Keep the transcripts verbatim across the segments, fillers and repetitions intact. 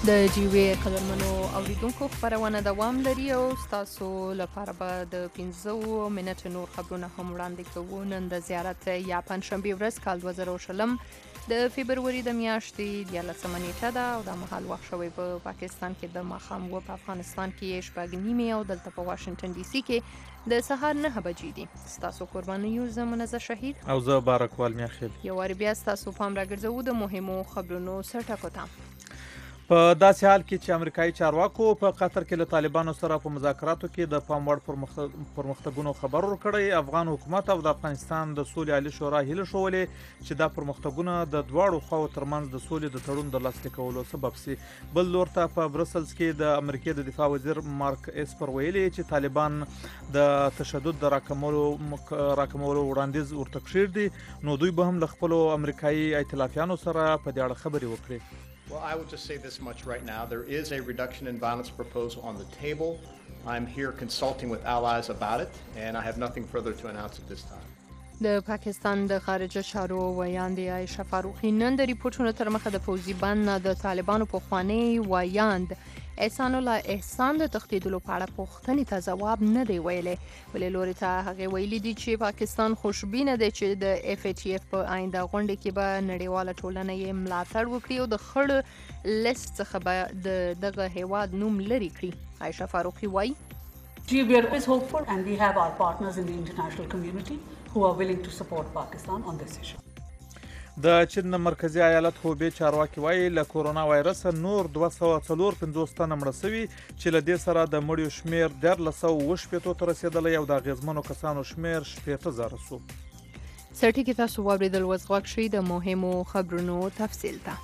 د جیوې قدرمنو اوریدونکو خبرونه دوام لري او ستاسو لپاره به د پنځو منټو نور خبرونه هم وړاندې کوو. نن د زیارت یا پنجشنبې ورځ کال دوه زره شلم د فبروري د میاشتې دیارلسمه نیټه ده او دا مهال وخت شوی په پاکستان کې د ماښام اوه، په افغانستان کې شپږ نیمې او دلته په واشنګټن ډي سي کې د سهار نهه بجې دي. ستاسو قرباني یو زه منزه شهید او زه بارکوال میاخیل. یو وارې بیا ستاسو پام راګرځوو د مهمو خبرونو سرټکو ته. په داسې حال کې چې امریکایي چارواکو په قطر کې له طالبانو سره په مذاکراتو کې د پام وړ پرمختګونو خبر ورکړی، افغان حکومت او د افغانستان د سولې عالي شورا هیله شولې چې دا پرمختګونه د دواړو خواو ترمنځ د سولې د تړون د لاسلیک کولو سبب سي. بل لور ته په برسلز کې د امریکا د دفاع وزیر مارک اسپر ویلي چې طالبان د تشدد د راکمولو راکمولو وړاندیز ورته کړی، نو دوی به هم له خپلو امریکایي ائتلافیانو سره په دې اړه خبرې وکړي. Well, I will just say this much right now. There is a reduction in violence proposal on the table. I'm here consulting with allies about it, and I have nothing further to announce at this time. د پاکستان د خارجه چارو ویاند عایشه فاروقي نن د ریپورتونو تر مخه د فوزي بند نه د طالبانو پخوانی ویاند احسان الله احسان د تښتېدلو په اړه پوښتنې ته ځواب نه دی ویلی. بلې لوري ته هغې ویلي دي چې پاکستان خوشبینه دی چې د اف ای ټي اف په آینده غونډې کې به نړیواله ټولنه یې ملاتړ وکړي او د خړ لیست څخه به د دغه هیواد نوم لرې کړي. عایشه فاروقي وایي Gee, we are always hopeful and we have our partners in the international community who are willing to support Pakistan on this issue. د چین مرکزی ایالت هوبې چارواکي وایي له کورونا وایرس نور دوه سوه څلور پنځوس تنه مړه شوي چې له دې سره د مړیو شمېر دیارلس سوه اووه شپېتو ته رسېدلی او د اغېزمنو کسانو شمېر شپېته زره سو. سرټي کې تاسو واورېدل اوس غوږ شئ د مهمو خبرونو تفصیل ته.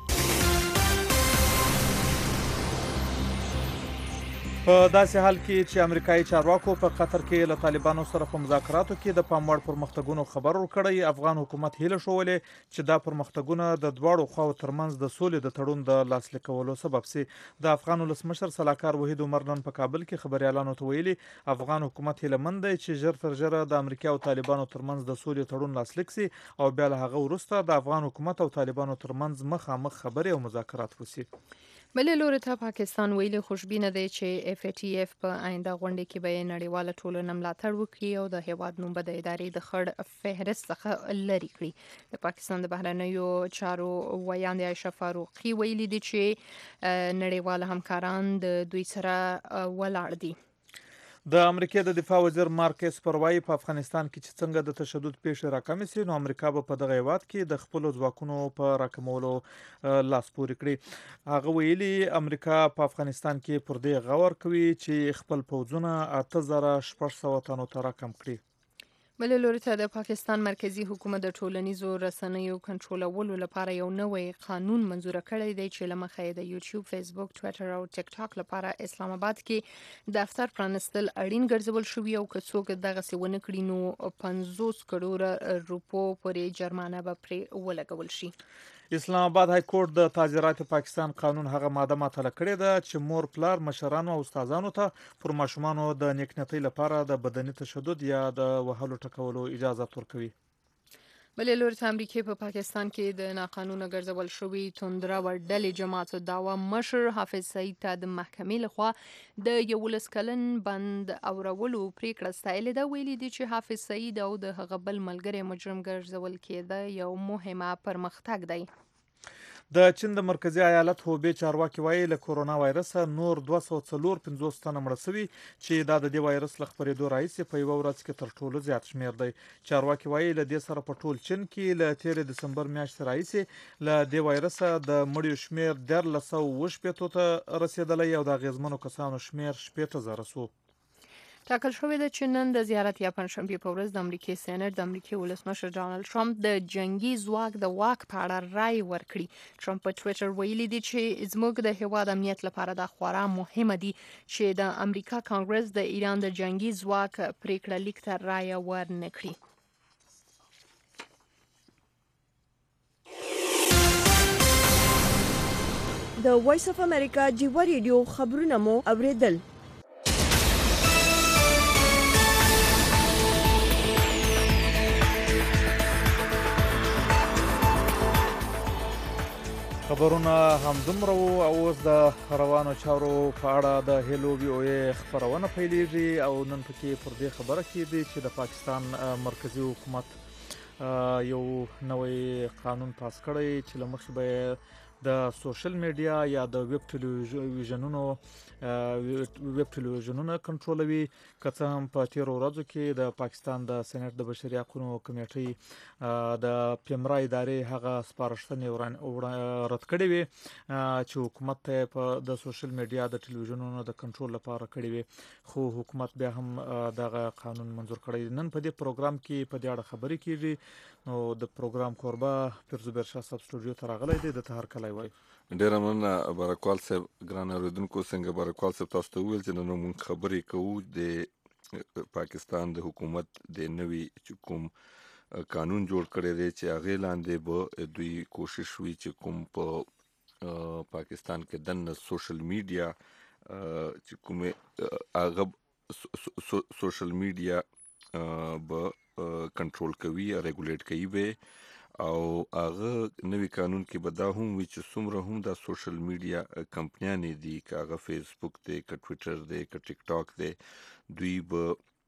په داسې حال کې چې امریکایي چارواکو په قطر کې له طالبانو سره په مذاکراتو کې د پام وړ پرمختګونو خبر ورکړی، افغان حکومت هیله شولې چې دا پرمختګونه د دواړو خواو ترمنځ د سولې د تړون د لاسلیک کولو سبب سي. د افغان ولسمشر سلاکار وحید عمر نن په کابل کې خبریالانو ته ویلي افغان حکومت هیله مند دی چې ژر تر ژره د امریکا او طالبانو ترمنځ د سولې تړون لاسلیک سي او بیا له هغه وروسته د افغان حکومت او طالبانو ترمنځ مخامخ خبرې او مذاکرات وسي. بلې لوري ته پاکستان ویلي خوشبینه دی چې اف ای ټي اف په آینده غونډې کې به یې نړیواله ټولنه ملاتړ وکړي او د هیواد نوم به د ادارې د خړ فهرست څخه لرې کړي. د پاکستان د بهرنیو چارو ویاند عایشه فاروقي ویلي دي چې نړیوال همکاران د دوی سره ولاړ دي. د امریکا د دفاع وزیر مارک اسپر وایي په افغانستان کې چې څنګه د تشدد پیښې راکمې سي نو امریکا به په دغه هیواد کې د خپلو ځواکونو په راکمولو لاس پورې کړي. هغه ویلي امریکا په افغانستان کې پر دې غور کوي چې خپل پوځونه اته زره شپږ سوه تنو ته راکم کړي. بلې لوري ته د پاکستان مرکزی حکومت د ټولنیزو رسنیو کنټرولولو لپاره یو نوی قانون منظور کړی دی چې له مخې یې د یوټیوب، فیسبوک، ټویټر او ټیک ټاک لپاره اسلام آباد کې دفتر پرانستل اړین ګرځول شوي او که څوک دغسې ونه کړي نو پنځوس کروړه روپو پورې جرمانه به پرې ولګول شي. اسلام آباد های کورټ د تاجرات پاکستان قانون هغه ماده معطله کړې ده چې مور پلار مشرانو او استادانو ته پر ماشومانو د نیکنیتۍ لپاره د بدني تشدد یا د وهلو ټکولو اجازه ورکوي. بلې لوري ته امریکا په پاکستان کې د ناقانونه ګرځول شوي توندره ور ډلې جماعت دعوا مشر حافظ سعید ته د محکمې لخوا د یولس کلن بند اورولو پریکړه ستایلې ده. ویلي دي چې حافظ سعید او د هغه بل ملګری مجرم ګرځول کېده یو مهمه پرمختګ دی. د چین د مرکزی ایالت هوبې چارواکي وایي له کورونا وایرس نور دوه سوه څلور پنځوس تنه مړه شوي چې دا د دې وایرس له خپرېدو راهیسې په یوه ورځ کې تر ټولو زیات شمېر دی. چارواکي وایي له دې سره په ټول چین کې له تېرې دسمبر میاشتې راهیسې له دې وایرسه د مړیو شمېر دیارلس سوه اووه شپېتو ته رسېدلی او د اغېزمنو کسانو شمېر شپېته زره سو. ټاکل شوې ده چې نن د زیارت یا پنجشنبې په ورځ د امریکې سېنات د امریکې ولسمشر ډانلډ ټرمپ د جنگي ځواک د واک په اړه رای ورکړي. ټرمپ په ټویټر ویلي دی چې زموږ د هیواد امنیت لپاره دا خورا مهمه دي چې د امریکا کانګرس د ایران د جنگي ځواک پریکړه لیک ته رای ورنه کړي. د وایس اف امریکا جیو ریډیو خبرونه مو اوریدل. خبرونه همدومره وو او اوس د روانو چارو په اړه د هیلو وی او ای خبرونه پیلېږي او نن پکې پر دې خبره کېږي چې د پاکستان مرکزی حکومت یو نوې قانون پاس کړی چې له مخې به د سوشل میډیا یا د ویب ټلویزیونونو ویب ټلویزیونونه کنټرولوي که څه هم په تیرو ورځو کې د پاکستان د سېنات د بشري حقوقو کمیټې د پیمرا ادارې هغه سپارښتنې رد کړې وې چې حکومت ته په د سوشل میډیا د ټلویزیونونو د کنټرول لپاره کړې وې خو حکومت بیا هم دغه قانون منظور کړی نن په دې پروګرام کې په دې اړه خبرې کیږي نو د پروګرام کوربه پرزوبر شاه صاحب سټوډیو ته راغلی دی د ته هرکلی وایي ډیره مننه بارکوال صاحب ګران اورېدونکو څنګه بارکوال صاحب تاسو ته وویل چې نن موږ خبرې کوو د پاکستان د حکومت د نوي چې کوم قانون جوړ کړی دی چې هغې لاندې به دوی کوشش وي چې کوم په پاکستان کې دننه سوشل میډیا چې کومې هغه سوشل میډیا به کنټرول کوي یا ریګولیټ کوي به او هغه نوی قانون کې به دا هم وي چې څومره هم دا سوشل میډیا کمپنیانې دي که هغه فیسبوک دی که ټویټر دی که ټیک ټاک دی دوی به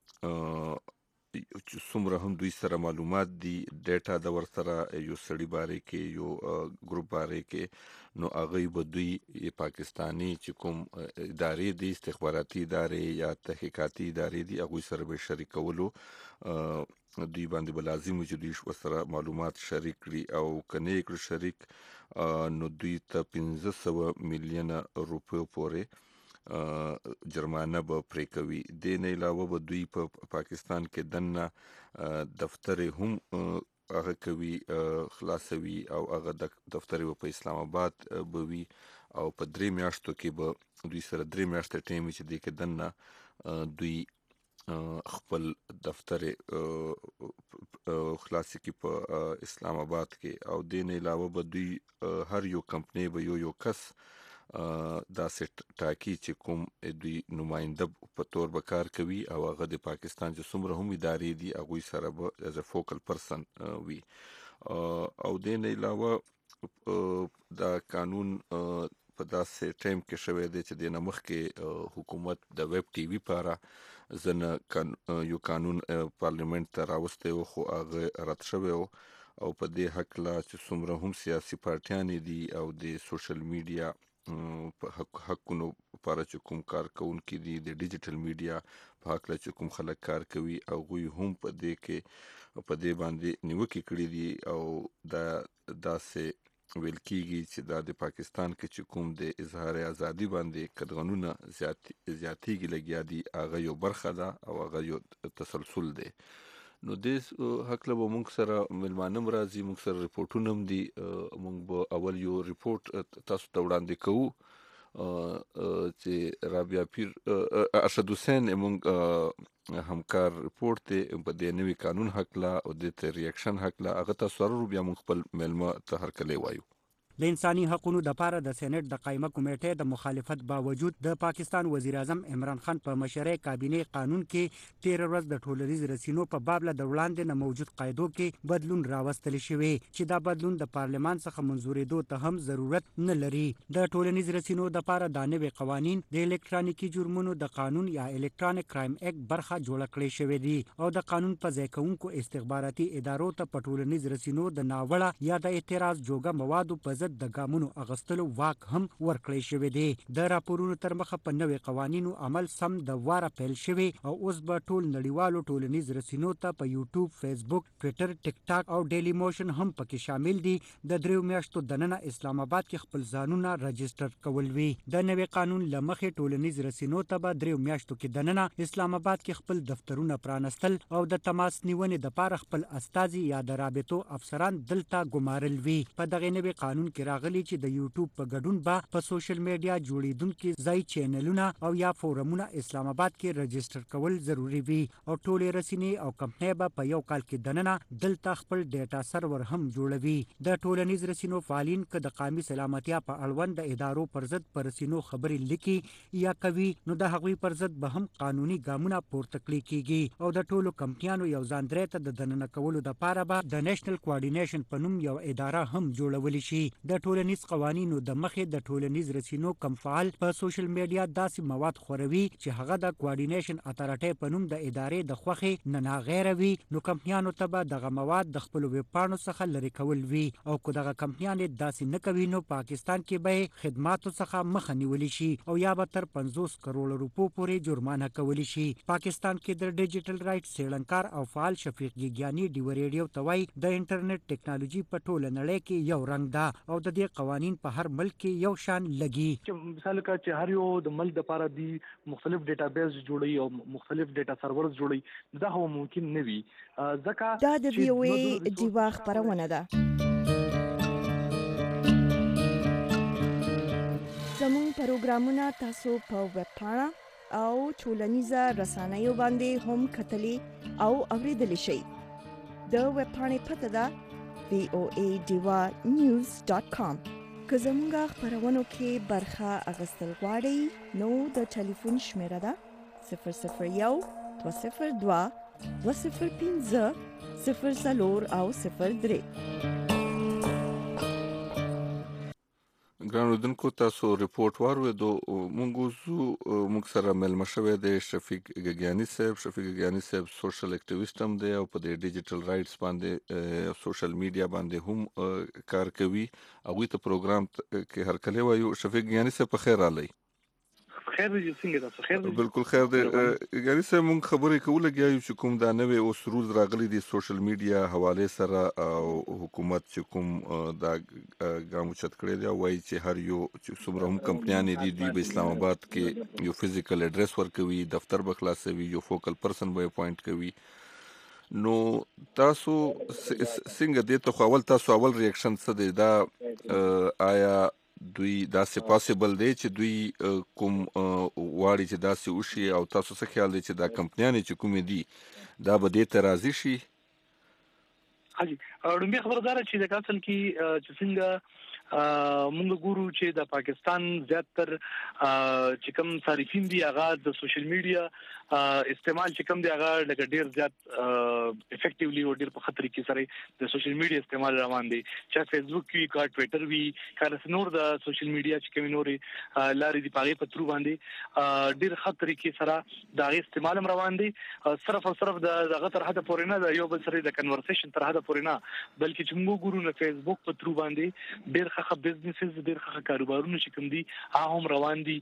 چې څومره هم دوی سره معلومات دي ډیټا د ورسره یو سړي باره کې یو ګروپ باره کې نو هغه به دوی پاکستانی چې کوم ادارې دي استخباراتي ادارې یا تحقیقاتي ادارې دي هغوی سره به شریکولو دوی باندې به لازم وي چې دوی ورسره معلومات شریک کړي او که نه یې کړو شریک نو دوی ته پنځه سوه میلیونه روپیو پورې جرمانه به پرې کوي دې نه علاوه به دوی په پاکستان کې دننه دفتر هم هغه کوي خلاصوي او هغه دفتر په اسلام آباد به وي او په درې میاشتو کې به دوی سره درې میاشتې ټایم چې دی کې دننه دوی خپل دفتر خلاصي کې په اسلام آباد کې او دې نه علاوه به دوی هر یو کمپنۍ به یو یو کس داسې ټاکي چې کوم دوی نماینده په تور به کار کوي او هغه د پاکستان چې څومره هم ادارې دي هغوی سره به ایز ا فوکل پرسن وي او دې نه علاوه دا قانون په داسې ټایم کې شوی دی چې د نه مخکې حکومت د ویب ټي وي لپاره ځنه یو قانون پارلیمنت ته راوستی و خو هغه رد شوی و او په دې هکله چې څومره هم سیاسي پارټیانې دي او د سوشل میډیا په حقونو لپاره چې کوم کار کوونکي دي د ډیجیټل میډیا په هکله چې کوم خلک کار کوي هغوی هم په دې کې په دې باندې نیوکې کړي دي او دا داسې ویل کېږي چې دا د پاکستان کې چې کوم د اظهار ازادي باندې قدغنونه زیاتېږي لګیا دي هغه یو برخه ده او هغه یو تسلسل دی نو دې هکله به موږ سره مېلمانه هم راځي موږ سره ریپورټونه هم دي موږ به اول یو ریپورټ تاسو ته وړاندې کوو چې رابعه پیر ارشد حسین موږ همکار ریپورټ دی په دې نوي قانون هکله او د ته ریاکشن هکله هغه تاسو سره بیا موږ خپل مېلمه ته هرکلی وایو د انساني حقوقو د پاره د سېنات د قائمه کمیټې د مخالفت باوجود د پاکستان وزیر اعظم عمران خان په مشرۍ کابینه قانون کې تیر ورځ د ټولنیز رسنیو په باب له وړاندې نه موجود قاعدو کې بدلون راوستل شوی چې دا بدلون د پارلمان څخه منزورېدو ته هم ضرورت نه لري د ټولنیز رسنیو د پاره د نوي قوانين د الکترونیکی جرمونو د قانون یا الکترونیک کرایم اکټ برخه جوړ کړی شوی دی او د قانون په ځای کوونکو استخباراتي ادارو ته په ټولنیز رسنیو د ناوړه یا د اعتراض جوګه موادو په د ګامونو اغستلو واک هم ورکړی شوی دی د راپورونو تر مخه په نوې قوانینو عمل سم د واره پیل شوی او اوس به ټول نړیوالو ټولنیز رسنیو ته په یوټیوب فیسبوک ټویټر ټیک ټاک او ډیلی موشن هم پکې شامل دي د دریو میاشتو دننه اسلام آباد کې خپل ځانونه رجسټر کول وی د نوې قانون لمخې ټولنیز رسنیو ته به دریو میاشتو کې دننه اسلام آباد کې خپل دفترونه پرانستل او د تماس نیونې د پاره خپل استازي یا د رابطو افسران دلته ګمارل وی په دغه نوې قانون کې راغلی چې د یوټیوب په ګډون به په سوشل میډیا جوړیدونکو ځای چینلونه او یا فورمونه اسلام آباد کې رجسټر کول ضروری وي او ټولې رسنۍ او کمپنۍ به په یو کال کې دننه دلته خپل ډیټا سرور هم جوړوي د ټولنیز رسنیو فعالین که د قومي سلامتیا په اړوند د ادارو پر ضد پر رسنیو خبرې لیکي یا کوي نو د هغوی پر ضد به هم قانوني ګامونه پورته کړي کیږي او د ټولو کمپنیانو یو ځانګړی ته د دننه کولو لپاره به د نېشنل کوارډینیشن په نوم یو اداره هم جوړول شي د ټولنیز قوانینو د مخې د ټولنیز رسنیو کم فعال په سوشل میډیا داسې مواد خوروي چې هغه د کوارډینیشن اتارټي په نوم د ادارې د خوخي نه ناغیره وي، نو کمپنیانو ته به دغه مواد د خپل ویب پاڼو څخه لرې کول وي، او که دغه کمپنیانې داسې نه کوي نو پاکستان کې به خدماتو څخه مخه نیولی شي او یا به تر پنځوس کروڑ روپو پورې جرمانه کولی شي. پاکستان کې د ډیجیټل رائټ څېړنکار او فعال شفیق ګیګیاني ډیو ریډیو ته وایي د انټرنیټ ټیکنالوژي په ټوله نړۍ کې یو رنګ ده او د دې قوانین په هر ملک کې یو شان لګي. مثال کا چې هر یو د ملک لپاره دی مختلف ډیټابیس جوړي او مختلف ډیټا سرورز جوړي، دا هم ممکن نه وي. ځکه دا د وی او ای دیوا خبرونه ده. زموږ پروګرامونه تاسو په ویب پاڼه او ټولنیزه رسنیو باندې هم کتلی او اوریدلی شئ. د ویب پاڼې پته ده وی او ای دیوا نیوز ډاټ کام. که زموږ خبرونو کې برخه اخیستل غواړئ نو د ټلیفون شمیره ده صفر صفر یو دوه صفر دوه دوه صفر پنځه صفر څلور او صفر درې. ګران اردوونکو، تاسو ریپورت واورېدو. موږ اوسو موږ سره مېلمه شوی دی شفیق ګیګیاني صاحب. شفیق ګیګیاني صاحب سوشل اکټیویسټ هم دی او په دې ډیجیټل رائټس باندې سوشل میډیا باندې هم کار کوي. هغوی ته پروګرام کې هرکلی وایو. شفیق ګیګیاني صاحب په خیر راغلی. خیر دی، څنګه تاسو؟ خیر دی، بالکل خیر دی. ګیګیاني صاحب موږ خبرې کوو لګیایو چې کوم دا نوې اوس روز راغلی دی سوشل میډیا حوالې سره او حکومت چې کوم دا ګام اوچت کړی دی او وایي چې هر یو چې څومره هم کمپنیانې دي دوی به اسلام آباد کې یو فزیکل اډرس ورکوي، دفتر به خلاصوي، یو فوکل پرسن به اپوینټ کوي. نو تاسو څنګه دې ته خو اول تاسو اول ریاکشن څه دی؟ دا آیا دوی داسې پاسبل دی چې دوی کوم واړي چې داسې وشي او تاسو څه خیال دی چې دا کمپنیانې چې کومې دي دا به دې ته راضي شي؟ حاجی لومبي خبره دا چې د اصل کې چې څنګه موږ ګورو چې د پاکستان زیاتر چې کوم صارفین دي هغه د سوشل میډیا استعمال چې کوم دی هغه لکه ډیر زیات افیکټیولی او ډیر په خطر کې سره د سوشل میډیا استعمال روان دي، چې فیسبوک وی، کا ټوئیټر وی، کا نور د سوشل میډیا چې کوم نورې لارې دی پاغي پترو باندې ډیر خطر کې سره د استعمال روان دي. صرف او صرف د دغه تر حد پورې نه د یو بل سره د کنورسیشن تر حد پورې نه، بلکې چې موږ ګورو نه فیسبوک پترو باندې ډیر ښه بزنسز ډیر ښه کاروبارونه چې کوم دي هغه هم روان دي.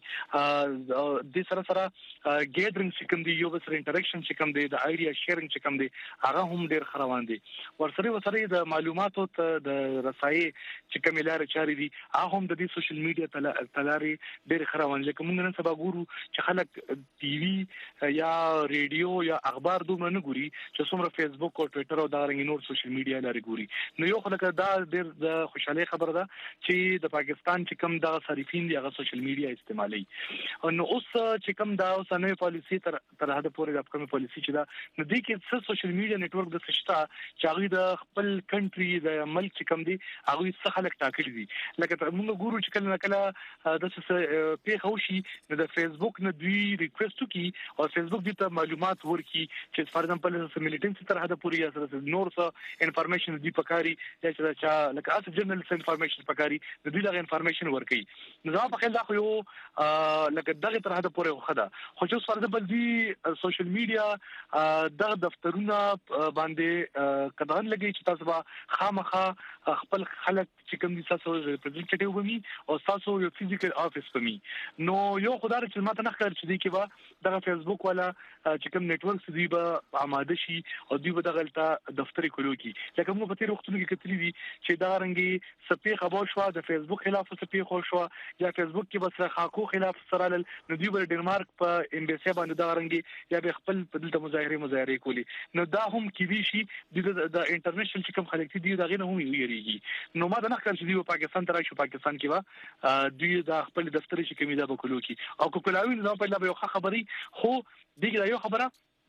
د سره سره ګیدرینګ کوم دی، یو بل سره انټریکشن چې کوم دی، د آیډیا شیرینګ چې کوم دی هغه هم ډیر روان دي. ورسره ورسره د معلوماتو ته د رسایي چې کوم لارې چارې دي هغه هم د دې سوشل میډیا تلاري ډیر روان. لکه موږ نن سبا ګورو چې خلک ټي وي یا ریډیو یا اخبار دومره نه ګوري چې څومره فیسبوک او ټوئیټر او دا رنګ نور سوشل میډیا لاري ګوري. نو یو خلک دا ډیر د خوشاله خبره ده چې د پاکستان چې کوم دا صارفین دي هغه سوشل میډیا استعمالي. نو اوس چې کوم دا اوس نوې پالیسي تر تر هدا پورې د کومه پالیسي چې دا نو د کې څه سوشل میډیا نتورک د سشتا چې هغه د خپل کنټري د ملک چې کوم دي هغه څه خلک ټاکلي دي. لکه موږ ګورو چې کله کله د څه پیښه وشي نو د فیسبوک نه دوی ریکوست کوي او فیسبوک دې ته معلومات ورکړي چې فار ایگزامپل د ملیټنسي تر هدا پورې یا سره نور څه انفارمیشن دی پکاري یا چې لکه اس جنرال انفارمیشن پکاري د دوی دغه انفارمیشن ورکړي. نو دا په خل دا خو یو لکه دغه تر هدا پورې خدا خو چې فار ایگزامپل دی سوشل میډیا د دفترونه باندې کدان لګي چې تاسو به خامخا خپل خلک چې کوم دي تاسو ریپرزنټیټیو بمي او تاسو یو فزیکل افیس بمي. نو یو خدای چې ماته نه ښکار چې دی کې به د فیسبوک والا چې کوم نتورک دی به آماده شي او دوی به دغه ته دفتر کولو کی. لکه موږ په تیر وختونو کې کتلی دي چې دا رنګي سپي خبر شو د فیسبوک خلاف سپي خو شو یا فیسبوک کې بس خاکو خلاف سره نو دوی به ډنمارک په امبیسي باندې دا رنګي یا به خپل په دلته مظاهره مظاهره کولی. نو دا هم کې وی شي د انټرنیشنل چې کوم خلک دي دا غینه هم یریږي. نو ما دا نه کړم چې دی پاکستان تر شو پاکستان کې وا دوی دا خپل دفتر چې کومې دا وکړو کی او کولاوی نو په لابه یو خبري خو دغه یو خبره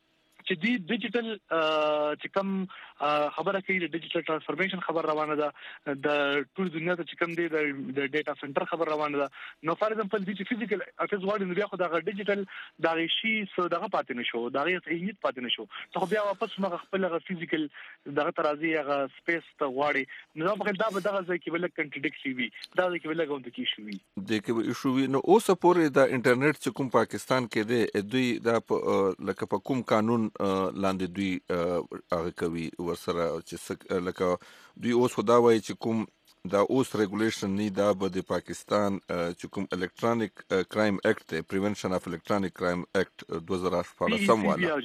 چې دی ډیجیټل چې کوم خبره کوي د ډیجیټل ترانسفورمیشن خبر روانه ده د ټول دنیا ته چې کوم دی د ډیټا سنټر خبر روانه ده نو فار ایگزامپل د فزیکل افیز واړي نو بیا خو د ډیجیټل د شي سو دغه پاتې نشو دغه صحیح پاتې نشو ته بیا واپس مغه خپل غ فزیکل دغه ترازی هغه سپیس ته واړي نو په دا به دغه ځکه بل کنټرډیکټ وي دا ځکه بل غوند کی شوی د کې ایشو وی نو اوس پورې د انټرنیټ چې کوم پاکستان کې دی دوی دا لکه په کوم قانون لاندې دوی هغه کوي ورسره چې لکه دوی اوس خدا وایي چې کوم دا اوس ریګولیشن نه دا به د پاکستان چې کوم الکترونیک کرایم اکټ دی پریونشن اف الکترونیک کرایم اکټ دوه زره شپږ سم والا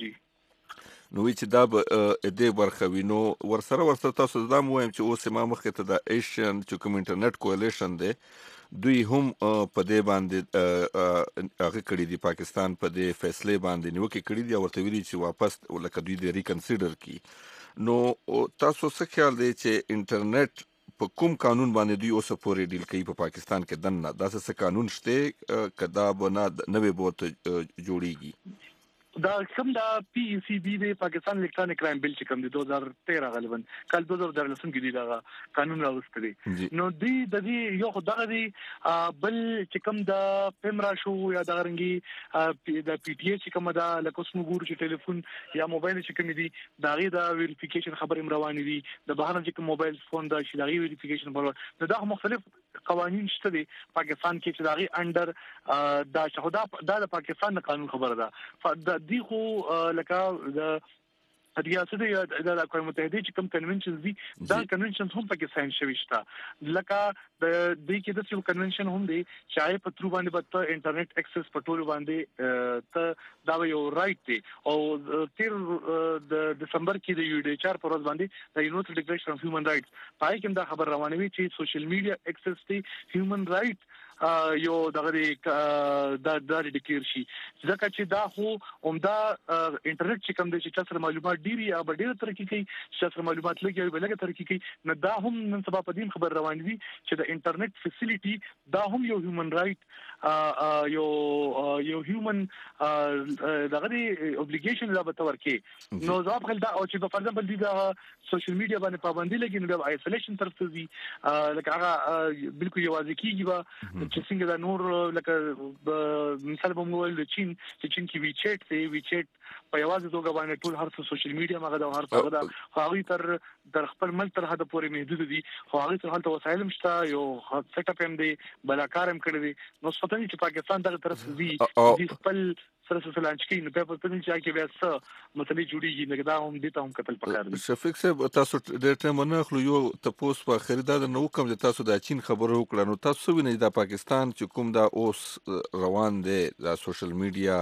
نو چې دا به دې برخه وي نو ورسره ورسره تاسو دا وایم چې اوس ما مخکې ته د ایشین چې کوم انټرنیټ کولیشن دی دوی هم په دې باندې هغه کړی دی پاکستان په دې فیصله باندې نیوکه کړی دی او ورته ویلي چې واپس لکه دوی د ریکنسیډر کی نو تاسو څه خیال دی چې انټرنیټ په کوم قانون باندې دوی اوس پورې ډیل کوي په پاکستان کې دنه دا څه قانون شته کدا بنا نوې بوت جوړیږي دا کوم دا پی سی بی د پاکستان الکترونیک کرایم بل چې کوم دی دوه هزار تیرہ غالبا کال دوه هزار دولسم کې دی دا قانون راوستلی نو دی د دې یو خدغه دی بل چې کوم دا پیمرا شو یا دا رنګي د پی ټی ای چې کوم دا لکه سمو ګور چې ټلیفون یا موبایل چې کوم دی دا غي دا ویریفیکیشن خبرې روانې دي د بهر چې کوم موبایل فون دا چې دا غي ویریفیکیشن په دا مختلف قوانين شته دي پاکستان کې چې دا غي انډر دا شهدا د پاکستان قانون خبره ده دی خو لکه د ریاست د اقوام متحده چې کوم کنونشن دي دا کنونشن هم پکې ساين شوی شته لکه د دې کې د څو کنونشن هم دي چې په ترو باندې په انټرنیټ اکسس په ټول باندې ته دا یو رائټ دی او تیر د دسمبر کې د یو ډی ایچ آر پر ورځ باندې د یونیورسال ډیکلریشن اف هیومن رائټس پای کې دا خبر روانوي چې سوشل میډیا اکسس دی هیومن رائټ یو دغه د د ډیکلیر شي ځکه چې دا خو عمده انټرنیټ چې کوم د چې تاسو معلومات ډیری یا ډیره ترقی کوي چې تاسو معلومات لګي او بلګه ترقی کوي نو دا هم نن سبا په دې خبر روان دي چې د انټرنیټ فیسیلیټي دا هم یو هیومن رائټ یو یو هیومن دغه دی اوبلیګیشن دا به تورکي نو ځاب خل دا او چې په فرض باندې دا سوشل میډیا باندې پابندي لګي نو د آیسولیشن طرف ته وي لکه هغه بالکل یوازې کیږي چې څنګه دا نور لکه مثال به موږ ول چین چې چین کې وی چټ دی وی چټ په یوازې توګه باندې ټول هر څه سوشل میډیا مغه دا هر څه دا هغه تر در خپل مل تر حد پورې محدود دي خو هغه تر حالت وسایل مشته یو سیټ اپ هم دی بلاکار هم کړی دي نو څه چې پاکستان دغه طرف دی د خپل سره سره لانچ کې نو په پدې چې کې بیا څه مسلې جوړیږي نه دا هم دي ته هم قتل پکار دي شفیق صاحب تاسو ډېر ټیم نه خلو یو تاسو په خریدار نو کوم چې تاسو د چین خبرو وکړه نو تاسو وینئ د پاکستان چې کوم دا اوس روان دي د سوشل میډیا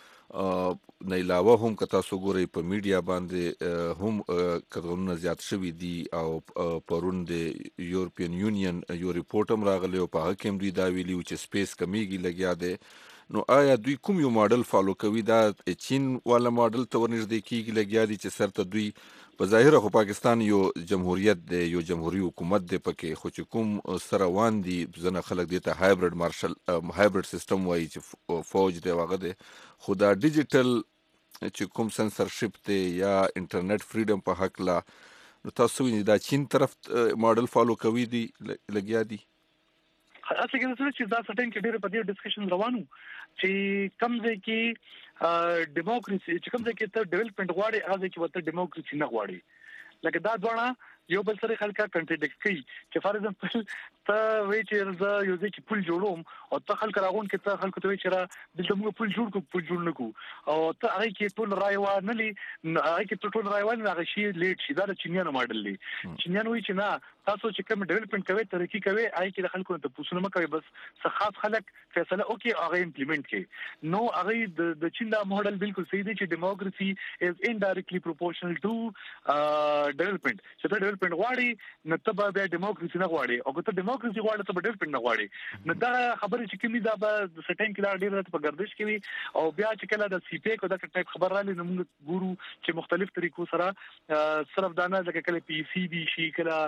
نه علاوه هم که تاسو ګورئ په میډیا باندې هم قدرونه زیات شوي دي او پرون د یورپین یونین یو ریپورت هم راغلی او په هغه کې هم دوی دا ویلي چې سپیس کمیږي لګیا دی نو آیا دوی کوم یو ماډل فالو کوي دا چین والا ماډل ته ورنږدې کیږي لګیا دي چې سرته دوی په ظاهره خو پاکستان یو جمهوریت دی یو جمهوریت حکومت دی پکې خو چې کوم سره وان دي ځنه خلک دي ته هایبرډ مارشل هایبرډ سیستم وایي چې فوج دی واغه دی خو دا ډیجیټل چې کوم سنسرشپ دی یا انټرنیټ فریډم په حق لا نو تاسو وینئ دا چین طرف ماډل فالو کوي دي لګیا دي اصل کې چې دا سټین کې ډېر په دې ډسکشن روانو چې کم ځای کې ډیموکراسي چې کم ځای کې ته ډیولپمنٹ غواړي هغه کې وته ډیموکراسي نه غواړي لکه دا ځوانه یو بل سره خلک کنټرډیکټ کوي چې فار ایگزامپل ته وی چې زه یو ځکه پول جوړوم او ته خلک راغون کې ته خلک ته وی چې را دلته موږ پول جوړ کو پول جوړ نکو او ته هغه کې ټول رائے و نه لې هغه کې ټول رائے و نه هغه شی لیټ شي دا چینیانو ماډل دی چینیانو وی چې نه تاسو چې کوم ډیولپمنٹ کوي ترقی کوي هغه کې خلکو ته پوښتنه مکوي بس څه خاص خلک فیصله وکي هغه امپلیمنٹ کوي نو هغه د چین دا ماډل بالکل صحیح دی چې ډیموکراسي از انډایرکټلی پروپورشنل ټو ډیولپمنٹ چې ته ډیولپمنٹ غواړي نو ته به ډیموکراسي نه غواړي او که ته ډیموکراسي غواړي ته به ډیولپمنٹ نه غواړي نو دا خبره چې کومي دا به سټین کې دا ډیره په گردش کوي او بیا چې کله د سی پی کو دا ټایپ خبر را لې نو موږ ګورو چې مختلف طریقو سره صرف دا نه لکه کله پی سی بي شي کله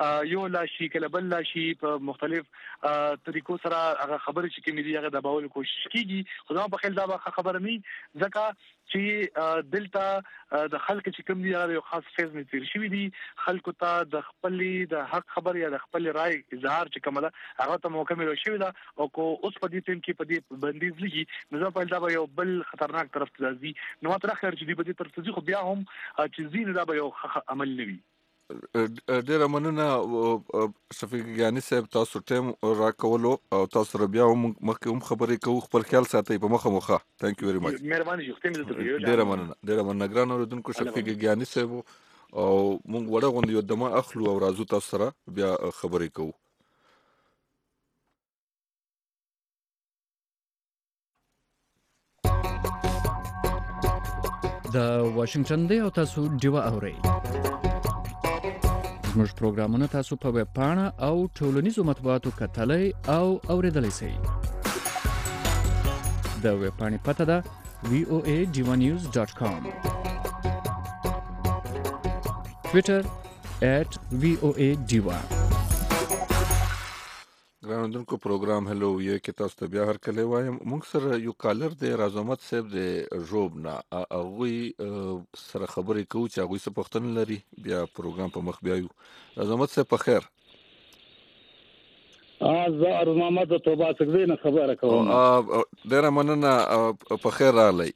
یو لاشي کله بل لاشي په مختلف طریقو سره هغه خبرې چې کومې دي هغه د باور کوشش کیږي خو دا په خپل دا خبره نه ځکه چې دلته د خلک چې کوم دي یو خاص فیز نه تیر شوی دي خلکو ته د خپل د حق خبر یا د خپل رائے اظهار چې کومه ده هغه ته موقع ملو شوی ده او کو اوس په دې ټیم کې په دې بندیز لګي نو په دا یو بل خطرناک طرف ته ځي نو تر اخر چې دې په دې طرف ته ځي خو بیا هم چې زین دا به یو عمل نه وي ډیره مننه شفیق ګیانی صاحب تاسو ټیم راکولو او تاسو بیا هم مخکې هم خبرې کوو خپل خیال ساتئ په مخه مخه ثانک یو ویری مچ مهرباني جوړ ټیم دې ډیره مننه ډیره مننه ګران اوریدونکو شفیق ګیانی صاحب او موږ وړه غونډه یو دمه اخلو او راځو تاسو سره بیا خبرې کوو د واشنگټن دی او تاسو ډیوه اورئ زموږ پروګرامونه تاسو په ویب پاڼه او ټولنیزو مطبوعاتو کتلای او اوریدلای شئ د ویب پاڼې پته ده وی او ای ډیوا نیوز ډاټ کام ټویټر at وی او ای ډیوا ګرانوندونکو پروګرام هلو یو کې تاسو ته بیا هر کله وایم موږ سره یو کالر دی رازمت صاحب دی روبنا هغه سره خبرې کوو چې هغه څه پښتنه لري بیا پروګرام په مخ بیاو رازمت صاحب په خیر از ارز محمد توبه څنګه نه خبره کوم ډیره مننه په خیر رالی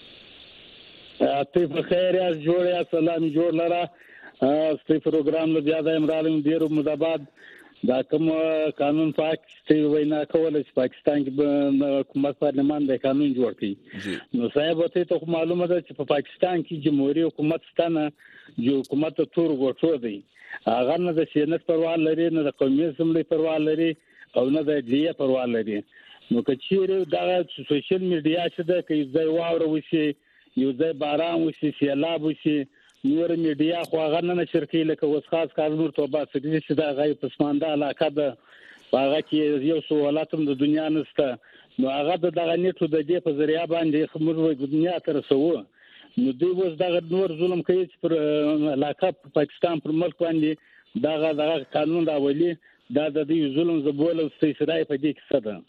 ته په خیر یا جوړ یا سلام جوړ لره ستې پروګرام له بیا د امرالم ډیرو مداباد دا کوم قانون پاک چې وینا کوله چې پاکستان کې حکومت پارلمان د قانون جوړ کړي نو صاحب ته ته معلومه ده چې په پاکستان کې جمهوریت حکومت ستنه جو حکومت تور غوټو دی هغه نه د سینټ پروا لري نه د قومي اسمبلی پروا لري او نه د جیه پروا لري نو کچیر دا سوشل میډیا چې د کې ځای واور وشي یو ځای باران وشي سیلاب وشي نور میډیا خو هغه نه نشر کوي لکه اوس خاص کار نور توبه سګري چې دا غي پسمانده علاقه ده هغه کې یو سوالاتم د دنیا نسته نو هغه د دغه نیټو د دې په ذریعہ باندې خمر د دنیا تر سو نو دوی اوس دغه نور ظلم کوي چې پر علاقه پاکستان پر ملک باندې دغه دغه قانون دا ولي دا د دې ظلم زبول استثناء په دې کې څه ده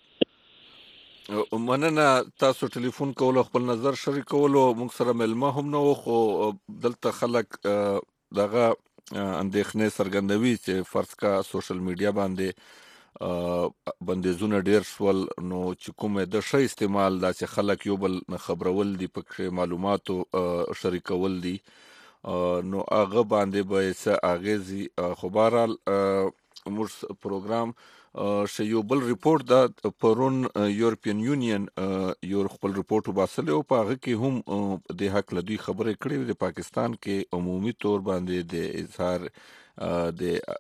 مننه تاسو ټلیفون کول خپل نظر شریکولو موږ سره ملما هم نو خو دلته خلک دغه اندېښنې څرګندوي چې فرض کا سوشل میډیا باندې بندیزونه ډیر شول نو چې کومه د شی استعمال دا چې خلک یو بل خبرول دي په معلوماتو شریکول دي نو هغه باندې به څه اغیزي خبرال موږ پروګرام ش یو بل ریپورت دا پرون یورپین یونین یو خپل ریپورت وباسل او په هغه کې هم د حق لدی خبرې کړې د پاکستان کې عمومي تور باندې د اظهار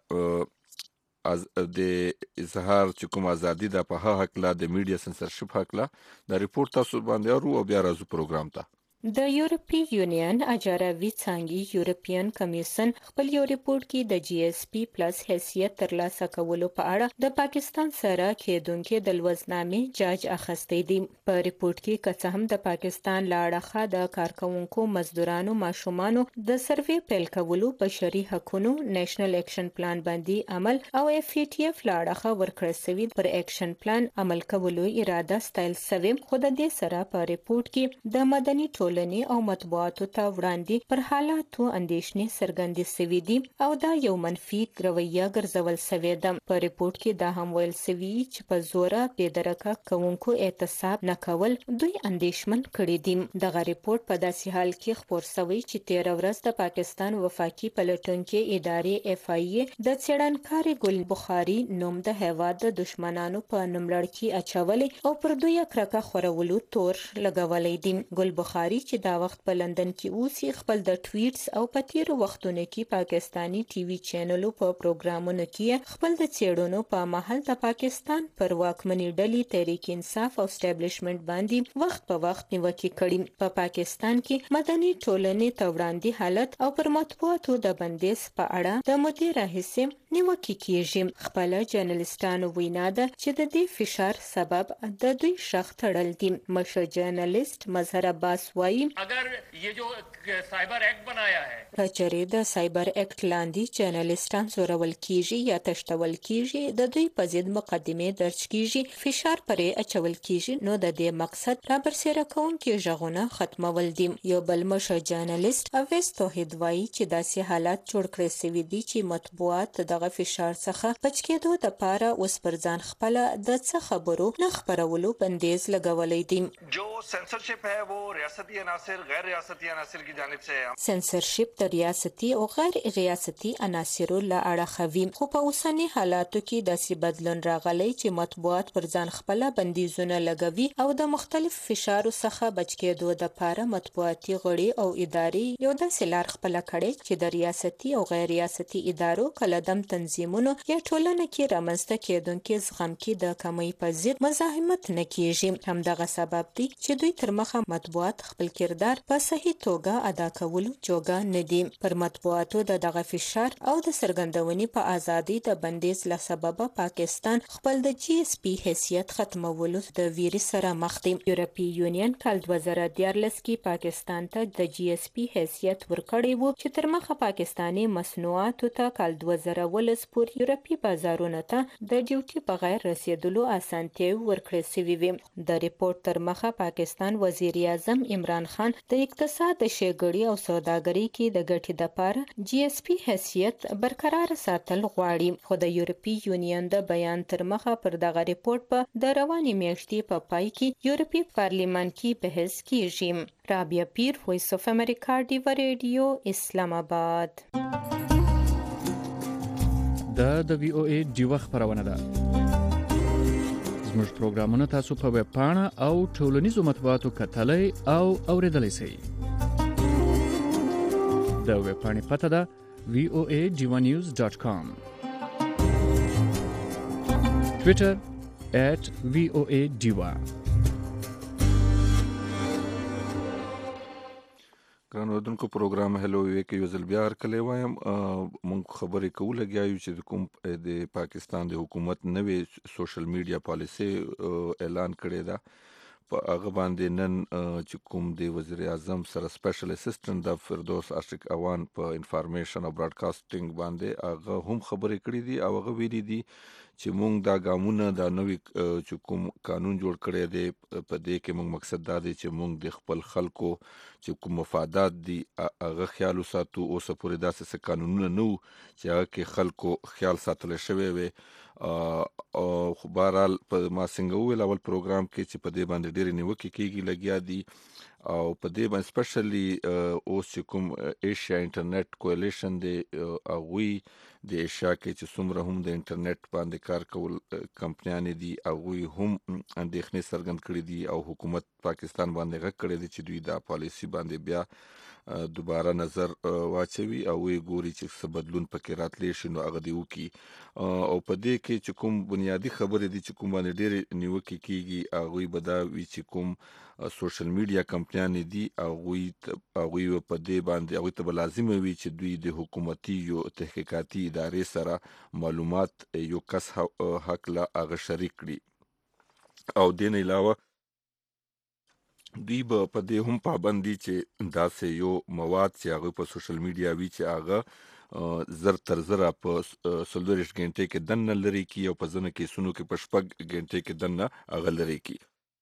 د از د اظهار چې کوم ازادي د په حق لا د میډیا سنسرشپ حق لا د ریپورت تاسو باندې ورو او بیا راځو پروګرام ته د یورپی یونین اجاروي څنګه یورپین کمیشن خپل یو ریپورت کې د جی ایس پی پلس حیثیت ترلاسه کولو په اړه د پاکستان سره کېدونکو د لوزنامې جاج اخستې دي په ریپورت کې که هم د پاکستان لاړه د کارکونکو مزدورانو ماشومانو د سروې پیل کولو بشري حقوقو نېشنل اکشن پلان باندې عمل او اف ای ټی اف لاړه ورکړل شوی پر اکشن پلان عمل کولو اراده ستایل شوی خو د دې سره په ریپورت کې د مدني ټولنې او مطبوعاتو ته وړاندې پر حالاتو اندېښنې څرګندې شوې دي او دا یو منفي رویه ګرځول شوې ده په ریپورت کې دا هم ویل شوی چې په زوره بېدرکه کوونکو اعتصاب نه کول دوی اندېښمن کړي دي دغه ریپورت په داسې حال کې خپور شوی چې تیر ورځ د پاکستان وفاقي پلټونکو ادارې اف آی ای د څېړنکاري ګل بخاري نوم د هیواد د دشمنانو په نوملړ کې اچولې او پر دوی کرکه خورولو تور لګولې دي ګل بخاري چې دا وخت په لندن کې اوسي خپل د ټویټس او په تیرو وختونو کې پاکستانی ټي وي چینلو په پروګرامونو کې خپل د څېړنو په محل د پاکستان پر واکمنۍ ډلې تحریک انصاف او اسټابلیشمنت باندې وخت په وخت نیوکې کړي په پاکستان کې مدني ټولنې ته وړاندې حالت او پر مطبوعاتو د بندیز په اړه د مدیر راهیسې نیوکې کیږي خپل جرنالستانو وینا ده چې د دې فشار سبب د دوی شخص تړل دي مشر جرنالست مظهر عباس وایي اگر یہ جو سائبر ایکٹ بنایا ہے کچرې د سایبر ایکټ لاندې جرنالستان زورول کیږي یا تشتول کیږي د دوی په ضد مقدمې درج کیږي فشار پرې اچول کیږي نو د دې مقصد را برسېره کوونکي غږونه ختمول دي. یو بل مشر جرنالست اویس توحید وایي چې داسې حالات جوړ کړی سوي دي چې مطبوعات دغه فشار څخه بچ کېدو دپاره اوس پر ځان خپله د څه خبرو نه خپرولو بندیز لګولی دی. جو سینسرشپ ہے وہ ریاستی عناصر غیر ریاستی عناصر کی جانب سے سینسرشپ د ریاستي او غیر ریاستي عناصرو له اړخه وي خو په اوسني حالاتو کې داسې بدلون راغلی چې مطبوعات پر ځان خپله بندیزونه لګوي او د مختلف فشارو څخه بچ کېدو دپاره مطبوعاتي غړي او ادارې یو داسې لار خپله کړې چې د ریاستي او غیر ریاستي ادارو کلدم تنظیمونو یا ټولنه کې رامنځته کېدونکي زغم کې د کمی په ضد مزاحمت نه کېږي. همدغه سبب دی چې دوی تر مخه مطبوعات خپل کردار په صحیح توګه ادا کولو جوګه نه دي. پر مطبوعاتو د دغه فشار او د څرګندونې په ازادۍ د بندیز له سببه پاکستان خپل د جی اس پی حیثیت ختمولو د ویرې سره مخ دی. یورپي یونین کال دوه زره دیارلس کې پاکستان ته د جی اس پی حیثیت ورکړی و چې تر مخه پاکستاني مصنوعاتو ته کال دوه زره ولس پورې یورپي بازارونو ته د ډیوټي بغیر رسیدلو اسانتیاوې ورکړې سوي وې. د ریپورت تر مخه پاکستان وزیر اعظم عمران خان د اقتصاد د ښېګړې او سوداګرۍ کې د ګټې دپاره جی اس پی حیثیت برقرار ساتل غواړي خو د یورپي یونین د بیان تر مخه پر دغه ریپورت په د روانې میاشتې په پای کې یورپي پارلیمان کې بحث کیږي. رابعه پیر، وایس اف امریکا، ډیوه ریډیو، اسلام آباد. دا د وی او ای ډیوه خپرونه ده. زموږ پروګرامونه تاسو په ویب پاڼه او ټولنیزو مطبوعاتو کتلای او اوریدلای شئ. د ویب پاڼې پته ده وی او ای ډیوه نیوز ډاټ کام. ټویټر ایټ وی او ای ډیوه. ګران اردوونکو پروګرام هلو وی کې یو ځل بیا هرکلی وایم. مونږ خبرې کوو لګیا یو چې د کوم د پاکستان د حکومت نوې سوشل میډیا پالیسي اعلان کړې ده. په هغه باندې نن چې کوم د وزیر اعظم سره سپیشل اسسټنټ د فردوس عاشق اوان په انفارمیشن او براډکاسټینګ باندې هغه هم خبرې کړې دي او هغه ویلي دي چې مونږ دا ګامونه دا نوې چې کوم قانون جوړ کړی دی په دې کې مونږ مقصد دا دی چې مونږ د خپل خلکو چې کوم مفادات دي هغه خیال وساتو. اوسه پورې داسې څه قانونونه نه وو چې هغه کې خلکو خیال ساتلی شوی وی. خو بهرحال په ما څنګه وویل اول پروګرام کې چې په دې باندې ډېرې نیوکې کېږي لګیا دي او په دې باندې سپیشلی اوس چې کوم ایشیا انټرنیټ کولیشن دی هغوی د ایشیا کې چې څومره هم د انټرنیټ باندې کار کول کمپنیانې دي هغوی هم اندېښنې څرګند کړي دي او حکومت پاکستان باندې غږ کړی دی چې دوی دا پالیسي باندې بیا دوباره نظر واچوي او وی ګوري چې څه بدلون پکې راتلی شي نو هغه دې وکړي. او په دې کې چې کوم بنیادي خبرې دي چې کوم باندې ډېرې نیوکې کېږي هغوی به دا وي چې کوم سوشل میډیا کمپنیانې دي هغوی هغوی په دې باندې هغوی ته به لازمه وي چې دوی د حکومتي یو تحقیقاتي ادارې سره معلومات یو کس حق له هغه شریک کړي. او دې نه علاوه دوی به په دې هم پابندي چې داسې یو مواد چې هغه په سوشل میډیا وي چې هغه زر تر زره په څلوېښت غنټې کې دننه لرې کړي او په ځینو کیسونو کې په شپږ غنټې کې دننه هغه لرې کړي.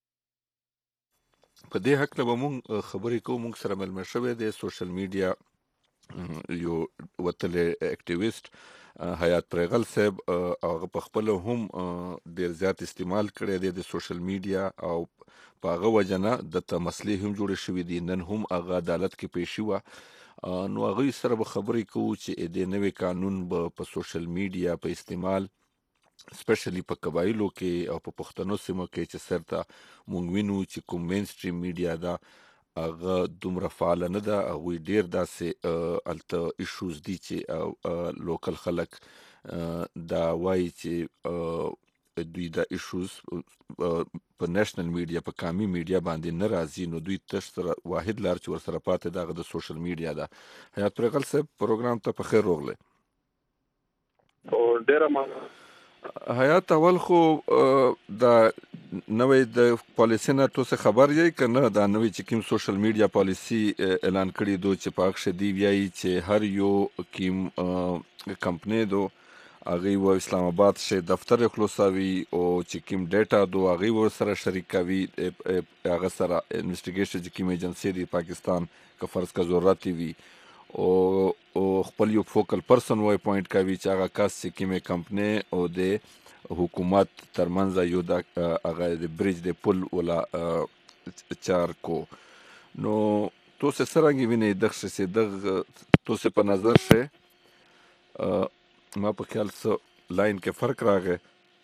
په دې هکله به مونږ خبرې کوو. مونږ سره ملمه شوی دی سوشل میډیا یو وتلی اکټیویسټ حیات پریغل صاحب. هغه په خپله هم ډېر زیات استعمال کړی دی د سوشل میډیا او په هغه وجه نه دته مسلې هم جوړې شوې دي. نن هم هغه عدالت کې پیشي وه نو هغوی سره به خبرې کوو چې د نوې قانون به په سوشل میډیا په استعمال سپیشلی په قبایلو کې او په پښتنو سیمو کې چې سرته مونږ وینو چې کوم مین سټریم میډیا ده هغه دومره فعاله نه ده. هغوی ډېر داسې هلته ایشوز دي چې لوکل خلک دا وایي چې دوی دا ایشوز په نیشنل میډیا په قومي میډیا باندې نه راځي نو دوی تش سره واحد لار چې ورسره پاتې دغه د سوشل میډیا ده. حیات پریغل صاحب پروګرام ته په خیر راغلی. ډېره مننه. حیات اول خو دا نوې د پالیسي نه تاسو خبر یې کنه دا نوې چې کوم سوشل میډیا پالیسي اعلان کړی دو چې پاک شدی ویایي چې هر یو کوم کمپنی دو هغه و اسلام آباد شه دفتر خلاصوي او چې کوم ډیټا دو هغه ور سره شریک کوي هغه سره انویسټیګیشن چې کوم ایجنسی دی پاکستان که فرض کا ضرورت وي او او خپل یو فوکل پرسن وای پوینټ کوي چې هغه کس چې کوم کمپنی او د حکومت ترمنځ یو د هغه د بریج د پل ولا چار کو نو تاسو سره غوینه د څه د تاسو په نظر شه ما په خیال څه لاین کې فرق راغی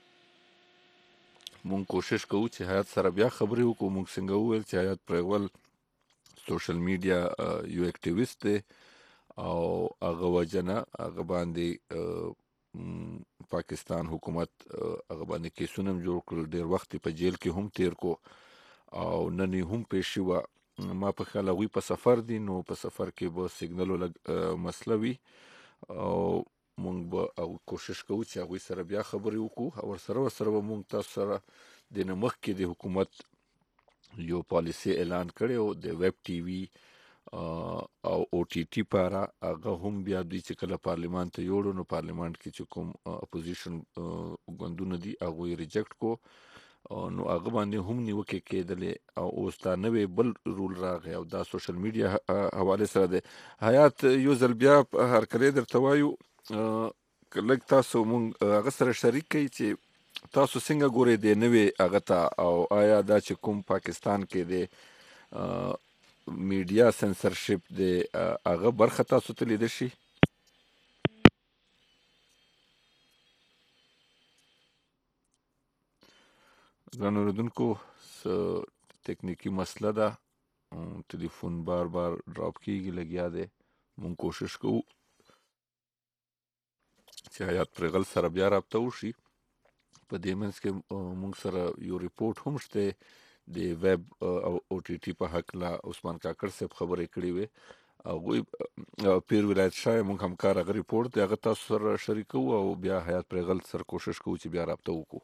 مونږ کوشش کوو چې حیات سره بیا خبرې وکړو مونږ څنګه وویل چې حیات پرېول سوشل میډیا یو اکټیویست دی او هغه وجنه هغه باندې پاکستان حکومت هغه باندې کیسونه جوړ کړل ډېر وخت په جیل کې هم تیر کو او نن هم پېښ شو ما په خیال هغوی په سفر دي نو په سفر کې به سیګنل لږ مسله وي او مونږ به او کوشش کوو چې هغوی سره بیا خبرې وکړو او ورسره ورسره به مونږ تاسو سره د نه مخکې د حکومت یو پالیسي اعلان کړی او د ویب ټي وي او او ټي ټي پاره هغه هم بیا دوی چې کله پارلیمان ته یوړو نو پارلیمان کې چې کوم اپوزیشن ګوندونه دي هغه یې ریجکټ کو نو هغه باندې هم نیوکې کېدلې او اوس دا نوې بل رول راغی او دا سوشل میډیا حواله سره دی حیات یو ځل بیا هر کله درته وایو لږ تاسو مونږ هغه سره شریک کړئ چې تاسو څنګه ګورئ د نوې هغه ته او آیا دا چې کوم پاکستان کې د میډیا سنسرشپ د هغه برخه تاسو ته لیدل شي ګرانو اوریدونکو تکنیکی مسله ده ټلیفون بار بار ډراپ کیږي لګیا دی مونږ کوشش کوو چې حیات پرېغل سره بیا رابطه وشي په دې منځ کې مونږ سره یو ریپورت هم شته د ویب او او ټي ټي په حق لا عثمان کاکړ صاحب خبرې کړې وې هغوی پیر ولایت شاه مونږ همکار هغه ریپورت دی هغه تاسو سره شریکو او بیا حیات پرېغل سره کوشش کوو چې بیا رابطه وکړو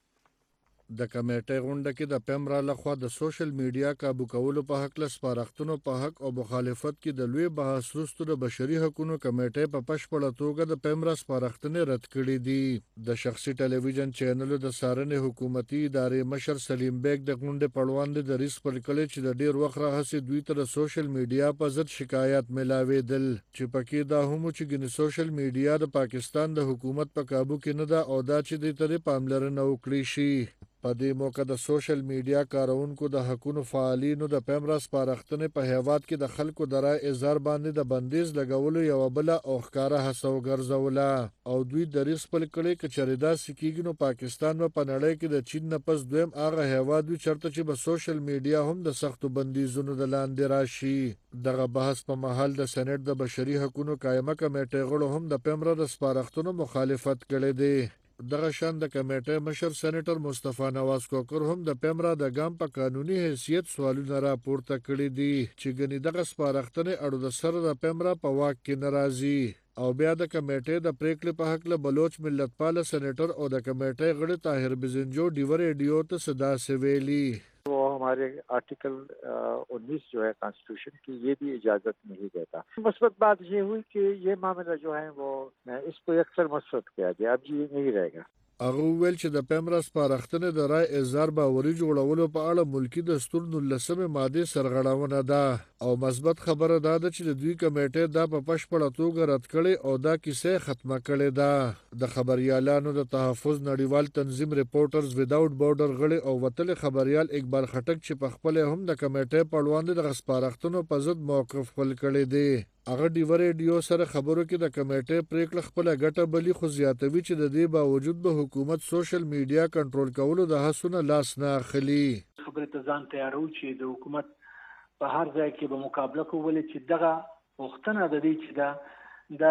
د کمیټې غونډه کې د پیمرا لخوا د سوشل میډیا کابو کولو په حق له سپارښتنو په حق او مخالفت کې د لوی بحث وروسته د بشري حقوقو کمیټې په بشپړه توګه د پیمرا سپارښتنې رد کړې دي د شخصي ټلویزیون چینل د څارنې حکومتي ادارې مشر سلیم بیگ د غونډې په وړاندې د ریس پر کړی چې د ډیر وخت راهیسې دوی ته د سوشل میډیا په ضد شکایات ملاوېدل چې پکې دا هم چې ګنې سوشل میډیا د پاکستان د حکومت په کابو کې نه ده او دا چې د ترې پاملرنه وکړي شي په دې موقع د سوشل میډیا کارونکو د حقوقو فعالینو د پیمرا سپارښتنې په هیواد کې د خلکو د رای اظهار باندې د بندیز لګولو یو بل او ښکارا هڅه وګرځوله او دوی د ریس په کړي کې چریدا سکیږي نو پاکستان په نړۍ کې د چین نه پس دویم هغه هیواد وي چرته چې په سوشل میډیا هم د سختو بندیزونو د لاندې راشي دغه بحث په محل د سېنات د بشري حقوقو قائمه کمیټې غړو هم د پیمرا د سپارښتنو مخالفت کړی دی دغه شان د کمیټې مشر سېنیټر مصطفی نواز کوکر هم د پیمرا د ګام په قانوني حیثیت سوالونه راپورته کړي دي چې ګنې دغه سپارښتنې اړو د سره د پیمرا په واک کې ناراضي او بیا د کمیټې د پریکړې په حق له بلوچ ملتپال سېنیټر او د کمیټې غړي طاهر بزنجو ډیو ریډیو ته صدا سویلی वो हमारे आर्टिकल उन्नीस जो है कॉन्स्टिट्यूशन की ये भी इजाज़त नहीं देता। मुस्बत बात ये हुई कि ये मामला जो है वो इसको अक्सर मुस्बत किया गया, अब ये नहीं रहेगा। هغه ویل چې د پیمرا سپارښتنې د رای اظهار باوري جوړولو په اړه ملکی دستور نولسمه ماده سرغړونه ده او مثبت خبره ده چې د دوی کمیټې دا په پښپړه توګه رد کړي او دا کیسه ختمه کړي ده د خبريالانو د تحفظ نړیوال تنظیم ریپورټرز وداوټ بورډر غړي او وتل خبريال اقبال خټک چې په خپل هم د کمیټې په وړاندې د سپارښتنو په ضد موقف خپل کړي دي هغه ډیو ریډیو سره خبرو کې د کمیټې پریکړه خپل غټه بلی خو زیاتوي چې د دې باوجود به حکومت سوشل میډیا کنټرول کولو د هڅونو لاس نه اخلي خبره ته ځان تیارو چې د حکومت په هر ځای کې به مقابله کولې چې دغه وختونه د دې چې دا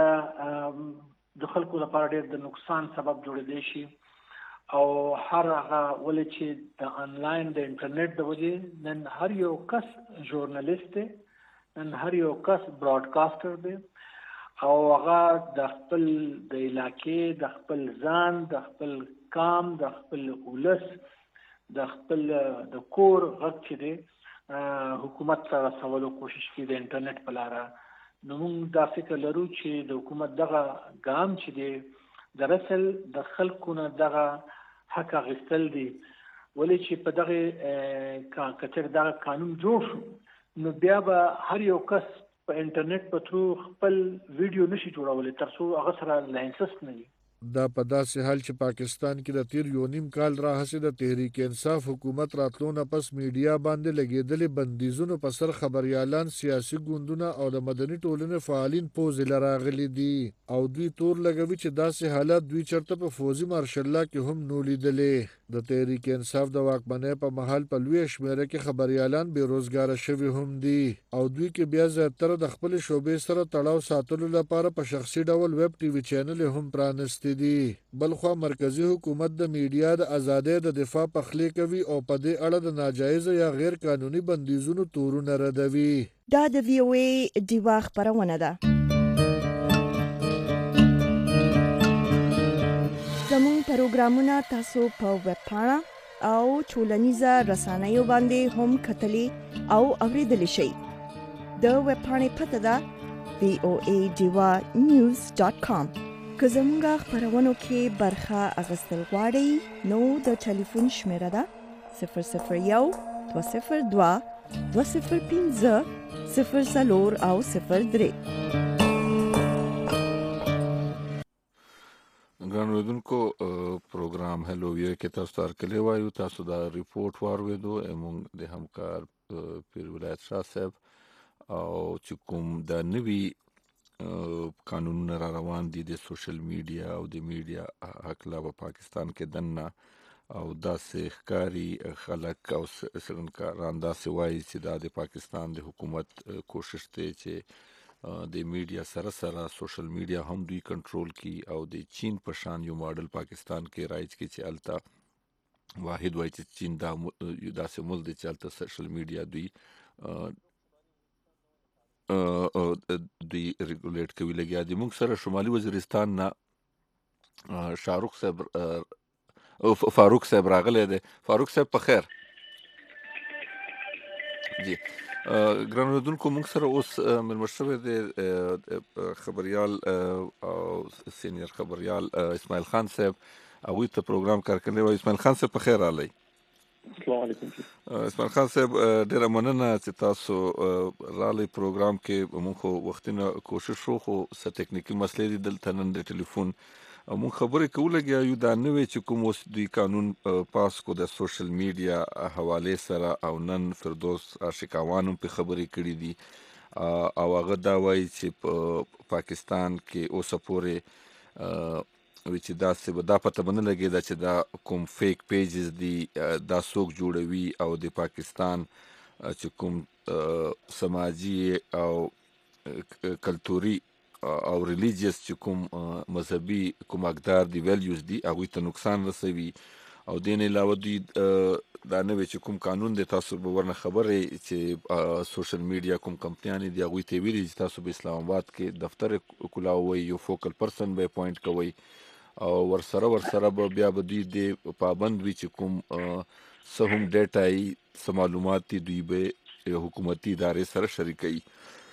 د د خلکو لپاره ډېر د نقصان سبب جوړېدلی شي او هر هغه ولې چې د انلاین د انټرنیټ د وجې نن هر یو کس ژورنالیست دی نن هر یو کس براډکاسټر دی او هغه د خپل د علاقې د خپل ځان د خپل قام د خپل ولس د خپل د کور غږ چې دی حکومت سره سوالو کوشش کوي د انټرنیټ په لاره. نو موږ دا فکر لرو چې د حکومت دغه ګام چې دی د رسل د خلکو نه دغه حق اخیستل دي، ولې چې په دغه کچر دغه قانون جوړ شو نو بیا به هر یو کس په انټرنیټ په ترو خپل ویډیو نشي جوړولی تر څو هغه سره لایسنس نه وي. دا په داسې حال چې پاکستان کې د تیر یو نیم کال راهیسې د تحریک انصاف حکومت راتلو نه پس میډیا باندې لګېدلې بندیزونو په سر خبریالان، سیاسي ګوندونه او د مدني ټولنې فعالین پوزې له راغلي دي او دوی تور لګوي چې داسې حالات دوی چرته په فوزي مارشالله کې هم نو لیدلې. د تحریک انصاف د واکمنۍ په محل په لویه شمېره کې خبریالان بېروزګاره شوي هم دي او دوی کې بیا زیاتره د خپلې شعبې سره تړاو ساتلو لپاره په شخصي ډول ویب ټي وي چینل هم پرانستي دي. بلخوا مرکزی حکومت د میډیا د ازادۍ د دفاع پخلی کوي او په دې اړه د ناجایز یا غیر قانوني بندیزونو تورونه ردوي. دا د وی او ای دیوا خبرونه ده. زموږ پروګرامونه تاسو په ویب پاڼه او ټولنیزه رسنیو باندې هم کتلی او اوریدلی شئ. د ویب پاڼې پته ده وی او ای دیوا نیوز ډاټ کام. که زموږ خبرونو کې برخه اخیستل غواړئ نو د ټلیفون شمیره ده صفر صفر یو دوه صفر دوه دوه صفر پنځه صفر څلور او صفر درې. ګرانو اوریدونکو پروګرام هلو ویو کې تاسو ته هرکلی وایو. تاسو دا ریپورټ واورېدو موږ د همکار پیر ولایت شاه صاحب او چې کوم د نوي قانونونه را روان دي د سوشل میډیا او د میډیا حقله په پاکستان کې دننه او داسې ښکاري خلک او څېړنکاران داسې وایي چې دا د پاکستان د حکومت کوشش دی چې د میډیا سره سره سوشل میډیا هم دوی کنټرول کی او د چین په شان یو ماډل پاکستان کې رایج کی چې الته واحد وایي چې چین دا داسې ملک دی چې الته سوشل میډیا دوی دوی ریګولیټ کوي لګیا دي. موږ سره شمالي وزیرستان نه شاروخ صاحب او فاروق صاحب راغلی دی. فاروق صاحب په خیر. جی ګرانو اوریدونکو موږ سره اوس مېلمه شوی دی خبریال او سینیر خبریال اسماعیل خان صاحب. هغوی ته پروګرام کارکړی وایي. اسماعیل خان صاحب په خیر راغلی. السلام علیکم. اسماعیل خان صاحب ډیره مننه چې تاسو راغلی پروګرام کې. موږ خو وختونه کوشش وکړو خو څه ټکنیکي مسلې دي دلته نن د ټلیفون موږ خبرې کوو لګیا یو دا نوی چې کوم اوس دوی قانون پاس کو د سوشل میډیا حوالې سره او نن فردوس عاشقاوان هم پې خبرې کړي دي او هغه دا وایي چې په پاکستان کې اوسه پورې وی چې داسې به دا پته به نه لګېده چې دا کوم فیک پیجز دي دا څوک جوړوي او د پاکستان چې کوم سماجي او کلتوري او ریلیجیس چې کوم مذهبي کوم اقدار دي ویلیوز دي هغوی ته نقصان رسوي او دې نه علاوه دوی دا نوی چې کوم قانون دی تاسو به ورنه خبرې چې سوشل میډیا کوم کمپنیانې دي هغوی ته ویلي چې تاسو به اسلام آباد کې دفتر کولاوئ یو فوکل پرسن به اپوینټ کوئ او ورسره ورسره به بیا به دوی د پابند وي چې کوم څه هم ډیټا یي څه معلومات دي دوی به حکومتي ادارې سره شریکوي.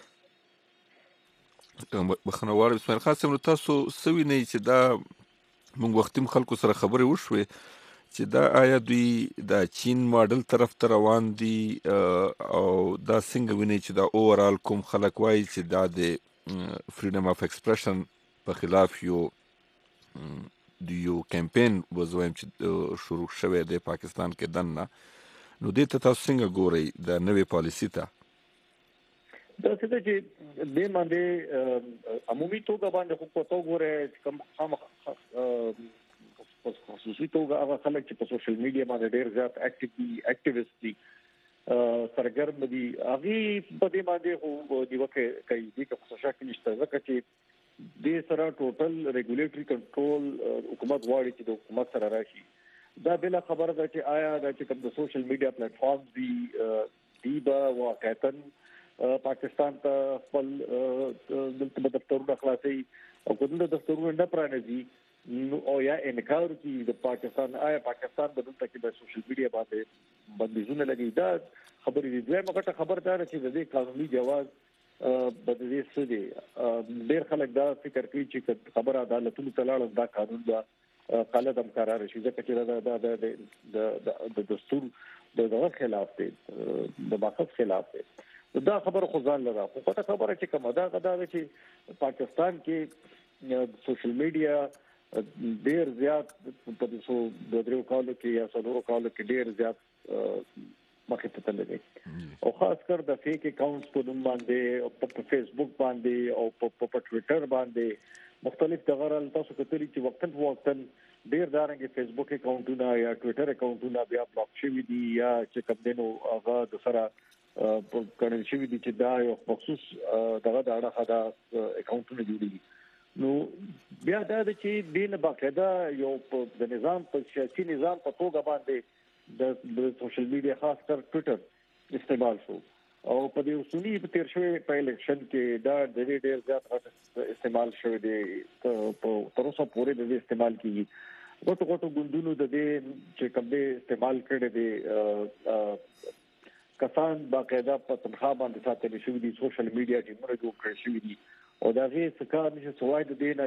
بخښنه غواړم اسماعیل خان صاحب نو تاسو څه وینئ چې دا موږ وختي خلکو سره خبرې وشوې چې دا آیا دوی دا چین ماډل طرف ته روان دي او دا څنګه وینئ چې دا اوورال کوم خلک وایي چې دا د فریډم اف ایکسپریشن په خلاف یو د یو کمپین وزوایم چې شروع شوی دی پاکستان کې دننه نو دې ته تاسو څنګه ګورئ د نوې پالیسي ته؟ دا څه ده چې دې باندې عمومي توګه باندې خو په توګه ګورئ چې کوم خامخا په خصوصي توګه هغه خلک چې په سوشل میډیا باندې ډېر زیات اکټیو دي اکټیویسټ دي سرګرم دي هغې په دې باندې خو نیوکې کوي دې که په شک نشته ځکه چې دې سره ټوټل ریګولیټري کنټرول حکومت غواړي چې د حکومت سره راشي. دا بله خبره ده چې آیا دا چې کوم د سوشل میډیا پلیټ فارم دي دی به واقعتاً پاکستان ته خپل دلته به دفترونه خلاصوي او که دلته دفترونه نه پرانیزي او یا انکار کی د پاکستان آیا پاکستان بدل تک په سوشل میډیا باندې بندیزونه لګی دا خبرې دي. دوی مګه خبر دار چې د دې قانوني جواز بدلې څه دي. ډېر خلک دا فکر کوي چې خبر عدالتونو ته لاړ دا قانون دا قالت هم قرار شي ځکه چې دا د د دستور د دغه خلاف دی د باقف خلاف دی. دا خبر خو ځان لرا خو پته خبره چې کومه دا غدا چې پاکستان کې سوشل میډیا ډیر زیات په دسو د درو کالو کې یا څلورو کالو کې ډیر زیات مخې ته تللی او خاص کر د فیک اکاونټس په نوم باندې او په فیسبوک باندې او په ټویټر باندې مختلف دغرل تاسو کتلی چې وختن وختن ډیر دارنګ فیسبوک اکاونټونه یا ټویټر اکاونټونه بیا بلاک شوي دي یا چې کوم دینو هغه د سره په کړل شوی دي چې دا یو مخصوص دغه د اړه خدا اکاونټونه جوړي. نو بیا دا چې دین باقاعده یو د نظام په سیاسي نظام په توګه باندې د سوشل میډیا خاص کر ټویټر استعمال شو او په دې اصولي په تیر شوی په الیکشن کې دا د دې ډیر زیات استعمال شوی دی په تر اوسه پورې د استعمال کیږي. غوټو غوټو ګوندونو د دې چې کوم دې استعمال کړي دي کسان باقاعده په تنخواه باندې ساتل شوی دي سوشل میډیا ټیمونه جوړ کړی شوی دي او دا غي څخه نشه سوای د دینه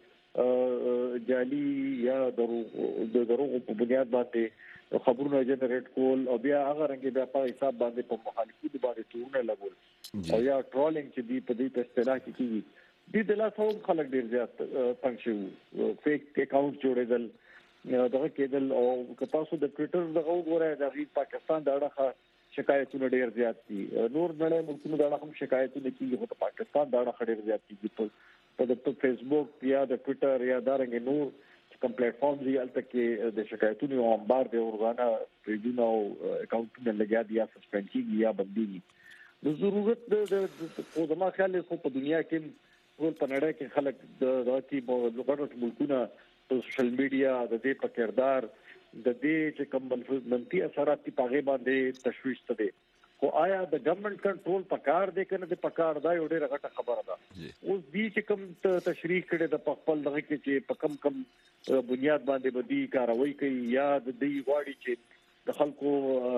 چې جعلي یا دروغ د دروغ په بنیاد باندې خبرونه جنریټ کول او بیا هغه رنګ بیا په حساب باندې په مخالفت باندې تورونه لګول او یا ټرولینګ چې دی په دې په اصطلاح کې کیږي د دلاسو خلک ډیر زیات څنګه شو فیک اکاونټ جوړېدل دغه کېدل او که تاسو د ټویټر دغه وګورئ د پاکستان د اړه شکایتونه ډیر زیات دي. نور نړۍ ملکونو دا هم شکایتونه کوي خو پاکستان دا ډیر زیات دي په د فیسبوک یا د ټویټر یا دارنګ نور کوم پلیټ فارمز یې البته کې د شکایتونو او انبار د اورغانا پیجونو او اکاونټونه لګیا دي یا سسپند کیږي یا بنديږي. د ضرورت د خو زما خیال خو په دنیا کې ټول په نړۍ کې خلک د راکي په لوګړو ملکونه په سوشل میډیا د دې په کردار د دې چې کوم منفي اثرات په هغه باندې تشویش ته دي. خو آیا د ګورنمنت کنټرول پکار دی کنه د پکار دا یو ډیره غټه خبره ده. اوس دې چې کوم تشریح کړي د خپل دغه کې چې په کم کم بنیاد باندې بدی کاروي کوي یا د دې واړي چې د خلکو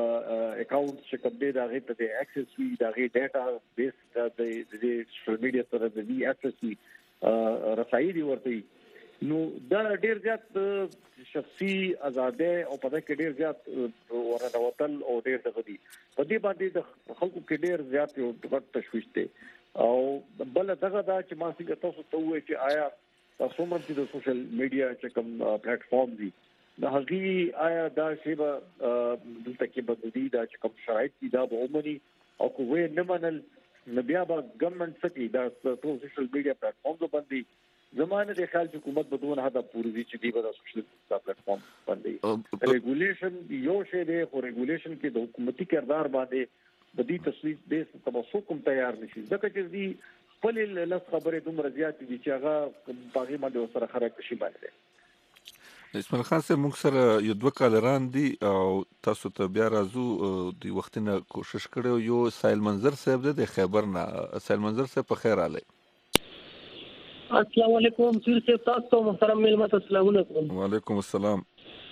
اکاونټ چې کوم دی دا غي ته د اکسس وی دا غي ډاټا بیس د د سوشل میډیا سره د وی اکسس وی رسایي دی ورته. نو دا ډیر زیات شخصي آزادۍ او په دې کې ډیر زیات ورته وتل او ډیر دغه دي په دې باندې د خلکو کې ډیر زیات یو ډېر تشویش دی او بل دغه دا چې ما څنګه تاسو ته وایي چې آیا تاسو مرته د سوشل میډیا چې کوم پلیټ فارم دي د هغي آیا دا شی به دلته کې بدلي دا چې کوم شرایط دي دا به عمومي او کوی نه منل نو بیا به ګورنمنت سکی دا سوشل میډیا پلیټ فارم باندې زمانه د خلک حکومت بدون هدا پوری دي چې دی به سوشل پلیټ فارم باندې ریګولیشن یو شی دی خو ریګولیشن کې د حکومتي کردار باندې د دې تصویر د تبصق کوم تیار نشي ځکه چې دی خپل له خبرې دومره زیات دي چې هغه باغی باندې سره خراب شي باندې. اسماعیل خان سره موږ سره یو دوه کالران دي او تاسو ته بیا راځو د وختینه کوشش کړو یو سایل منظر صاحب د خیبر نه سایل منظر صاحب په خیر علي. السلام علیکم پیر صاحب تاسو محترم ملمت السلام علیکم. وعلیکم السلام.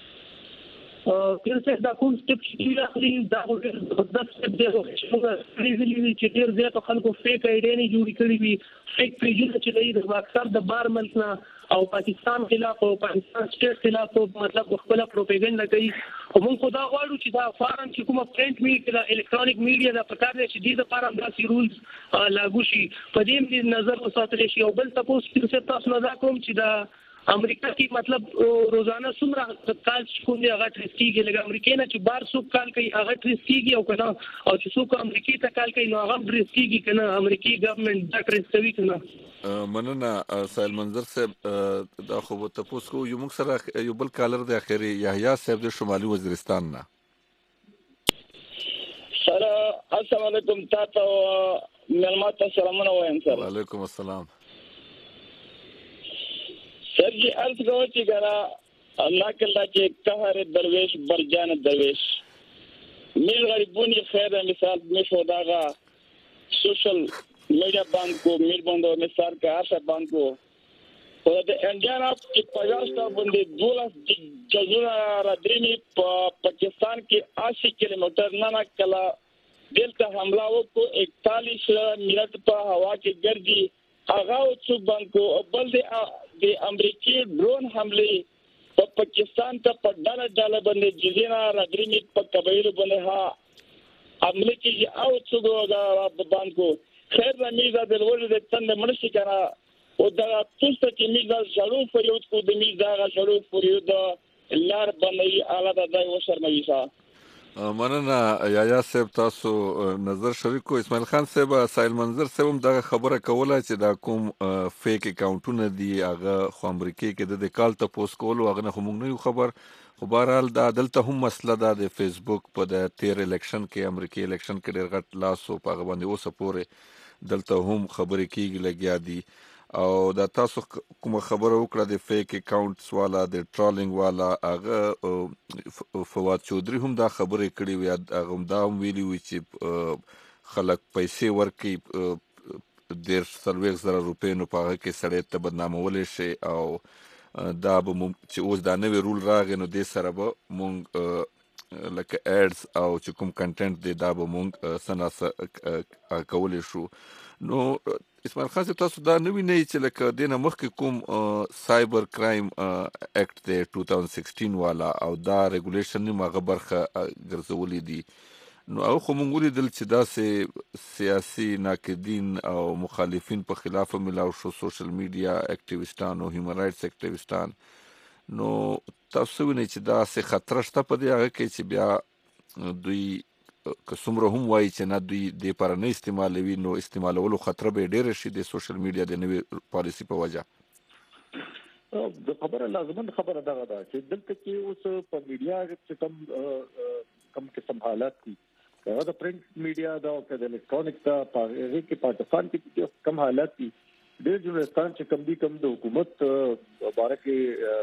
پیر صاحب دا کوم سټپ چې اخلي دا د سټپ دی چې ریزلی چې ډیر زیات خلکو فیک ایډیا نه جوړی کړی وي فیک پیجونه چې لري د اکثر د بار ملک نه او پاکستان خلاف او پاکستان سټیټ خلاف مطلب خپل پروپاګاندا کوي او موږ خدا غواړو چې دا فارم چې کومه پرنٹ میډیا الکترونیک میډیا د پکار دي چې د لپاره داسې رولز لاګو شي په دې نظر وساتل شي او بل تاسو چې تاسو نه کوم چې دا امریکا کې مطلب روزانه څومره کال کوم دی هغه ټریسټیږي لکه امریکا نه چې بار څوک کال کوي هغه ټریسټیږي او کنه او چې څوک امریکا ته کال کوي نو هغه ټریسټیږي کنه امریکایي ګورنمنت دا ټریسټوي کنه. مننه سایل منظر صاحب دا خو ته پوسکو یو موږ سره یو بل کالر د اخیری یحیی صاحب د شمالي وزیرستان نه. سره السلام علیکم تاسو ملمت سلامونه وایم سره. وعلیکم السلام. سر جی عرض کرو چې ګرا الله کله چې قهر درویش برجان درویش میل غریبونی خیر مثال میشو داغا سوشل میډیا باندې کو میل باندې مثال کا هر باندې کو په د انډیانا کې پاجاستا باندې دولس جزونه را درېنی په پاکستان کې اسی کیلومتر نه نه کلا دلته حمله وکړو اکتالیس منټ په هوا کې ګرځي هغه څو بانکو بل د امریکای ډرون حمله په پاکستان ته په ډاله ډاله باندې جزیره را درېنی په قبایل باندې ها حمله کې او څو دا بانکو خیر میزه د ورځې د تند منشي کنه او دا تاسو کې میزه شروع فریود کو د میزه شروع فریود لار باندې اعلی د ځای وشرموي ښه مننه یایا صاحب تاسو نظر شریکو اسماعیل خان صاحب سایل منظر صاحب هم دا خبره کوله چې دا کوم فیک اکاونټونه دي هغه خو امریکای کې د کال ته پوسټ کول او هغه نه موږ نه خبر خو بهرحال دا دلته هم مسله ده د فیسبوک په د تیر الیکشن کې امریکای الیکشن کې ډېر غټ لاس او په هغه باندې اوسه پورې دلته هم خبرې کیږي لګیا دي او دا تاسو کوم خبره وکړه د فیک اکاونټس والا د ټرولینګ والا هغه فواد چودري هم دا خبره کړې وي هغه هم دا ویلي وي چې خلک پیسې ورکړي ډېر څلوېښت زره روپۍ نو په هغه کې سړی ته بدنامولی شي او دا به مونږ چې اوس دا نوی رول راغی نو دې سره به مونږ لکه ایډز او چې کوم کنټینټ دی دا به مونږ څه ناڅه کولی شو نو اسماعیل خان صاحب تاسو دا نه وینئ چې لکه دې نه مخکې کوم سایبر کرایم اکټ دی ټو تھاوزنډ سکسټین والا او دا ریګولیشن هم هغه برخه ګرځولي دي نو هغه خو موږ ولیدل چې داسې سیاسي ناقدین او مخالفین په خلاف ملاو شو سوشل میډیا اکټیویسټان او هیومن رایټس اکټیویسټان نو تاسو وینئ چې داسې خطر شته په دې هغه کې چې بیا دوی که څومره هم وایي چې نه دوی دې لپاره نه استعمالوي نو استعمالولو خطر به یې ډېره شي د سوشل میډیا د نوې پالیسي په وجه د خبره لازمن خبره دغه ده چې دلته کې اوس په میډیا چې کم کم قسم حالات دي هغه د پرنٹ میډیا دا او د الکترونیک دا په هغه کې پاکستان کې کم حالات دي ډېر ژورنالستان چې کم دي کم د حکومت باره کې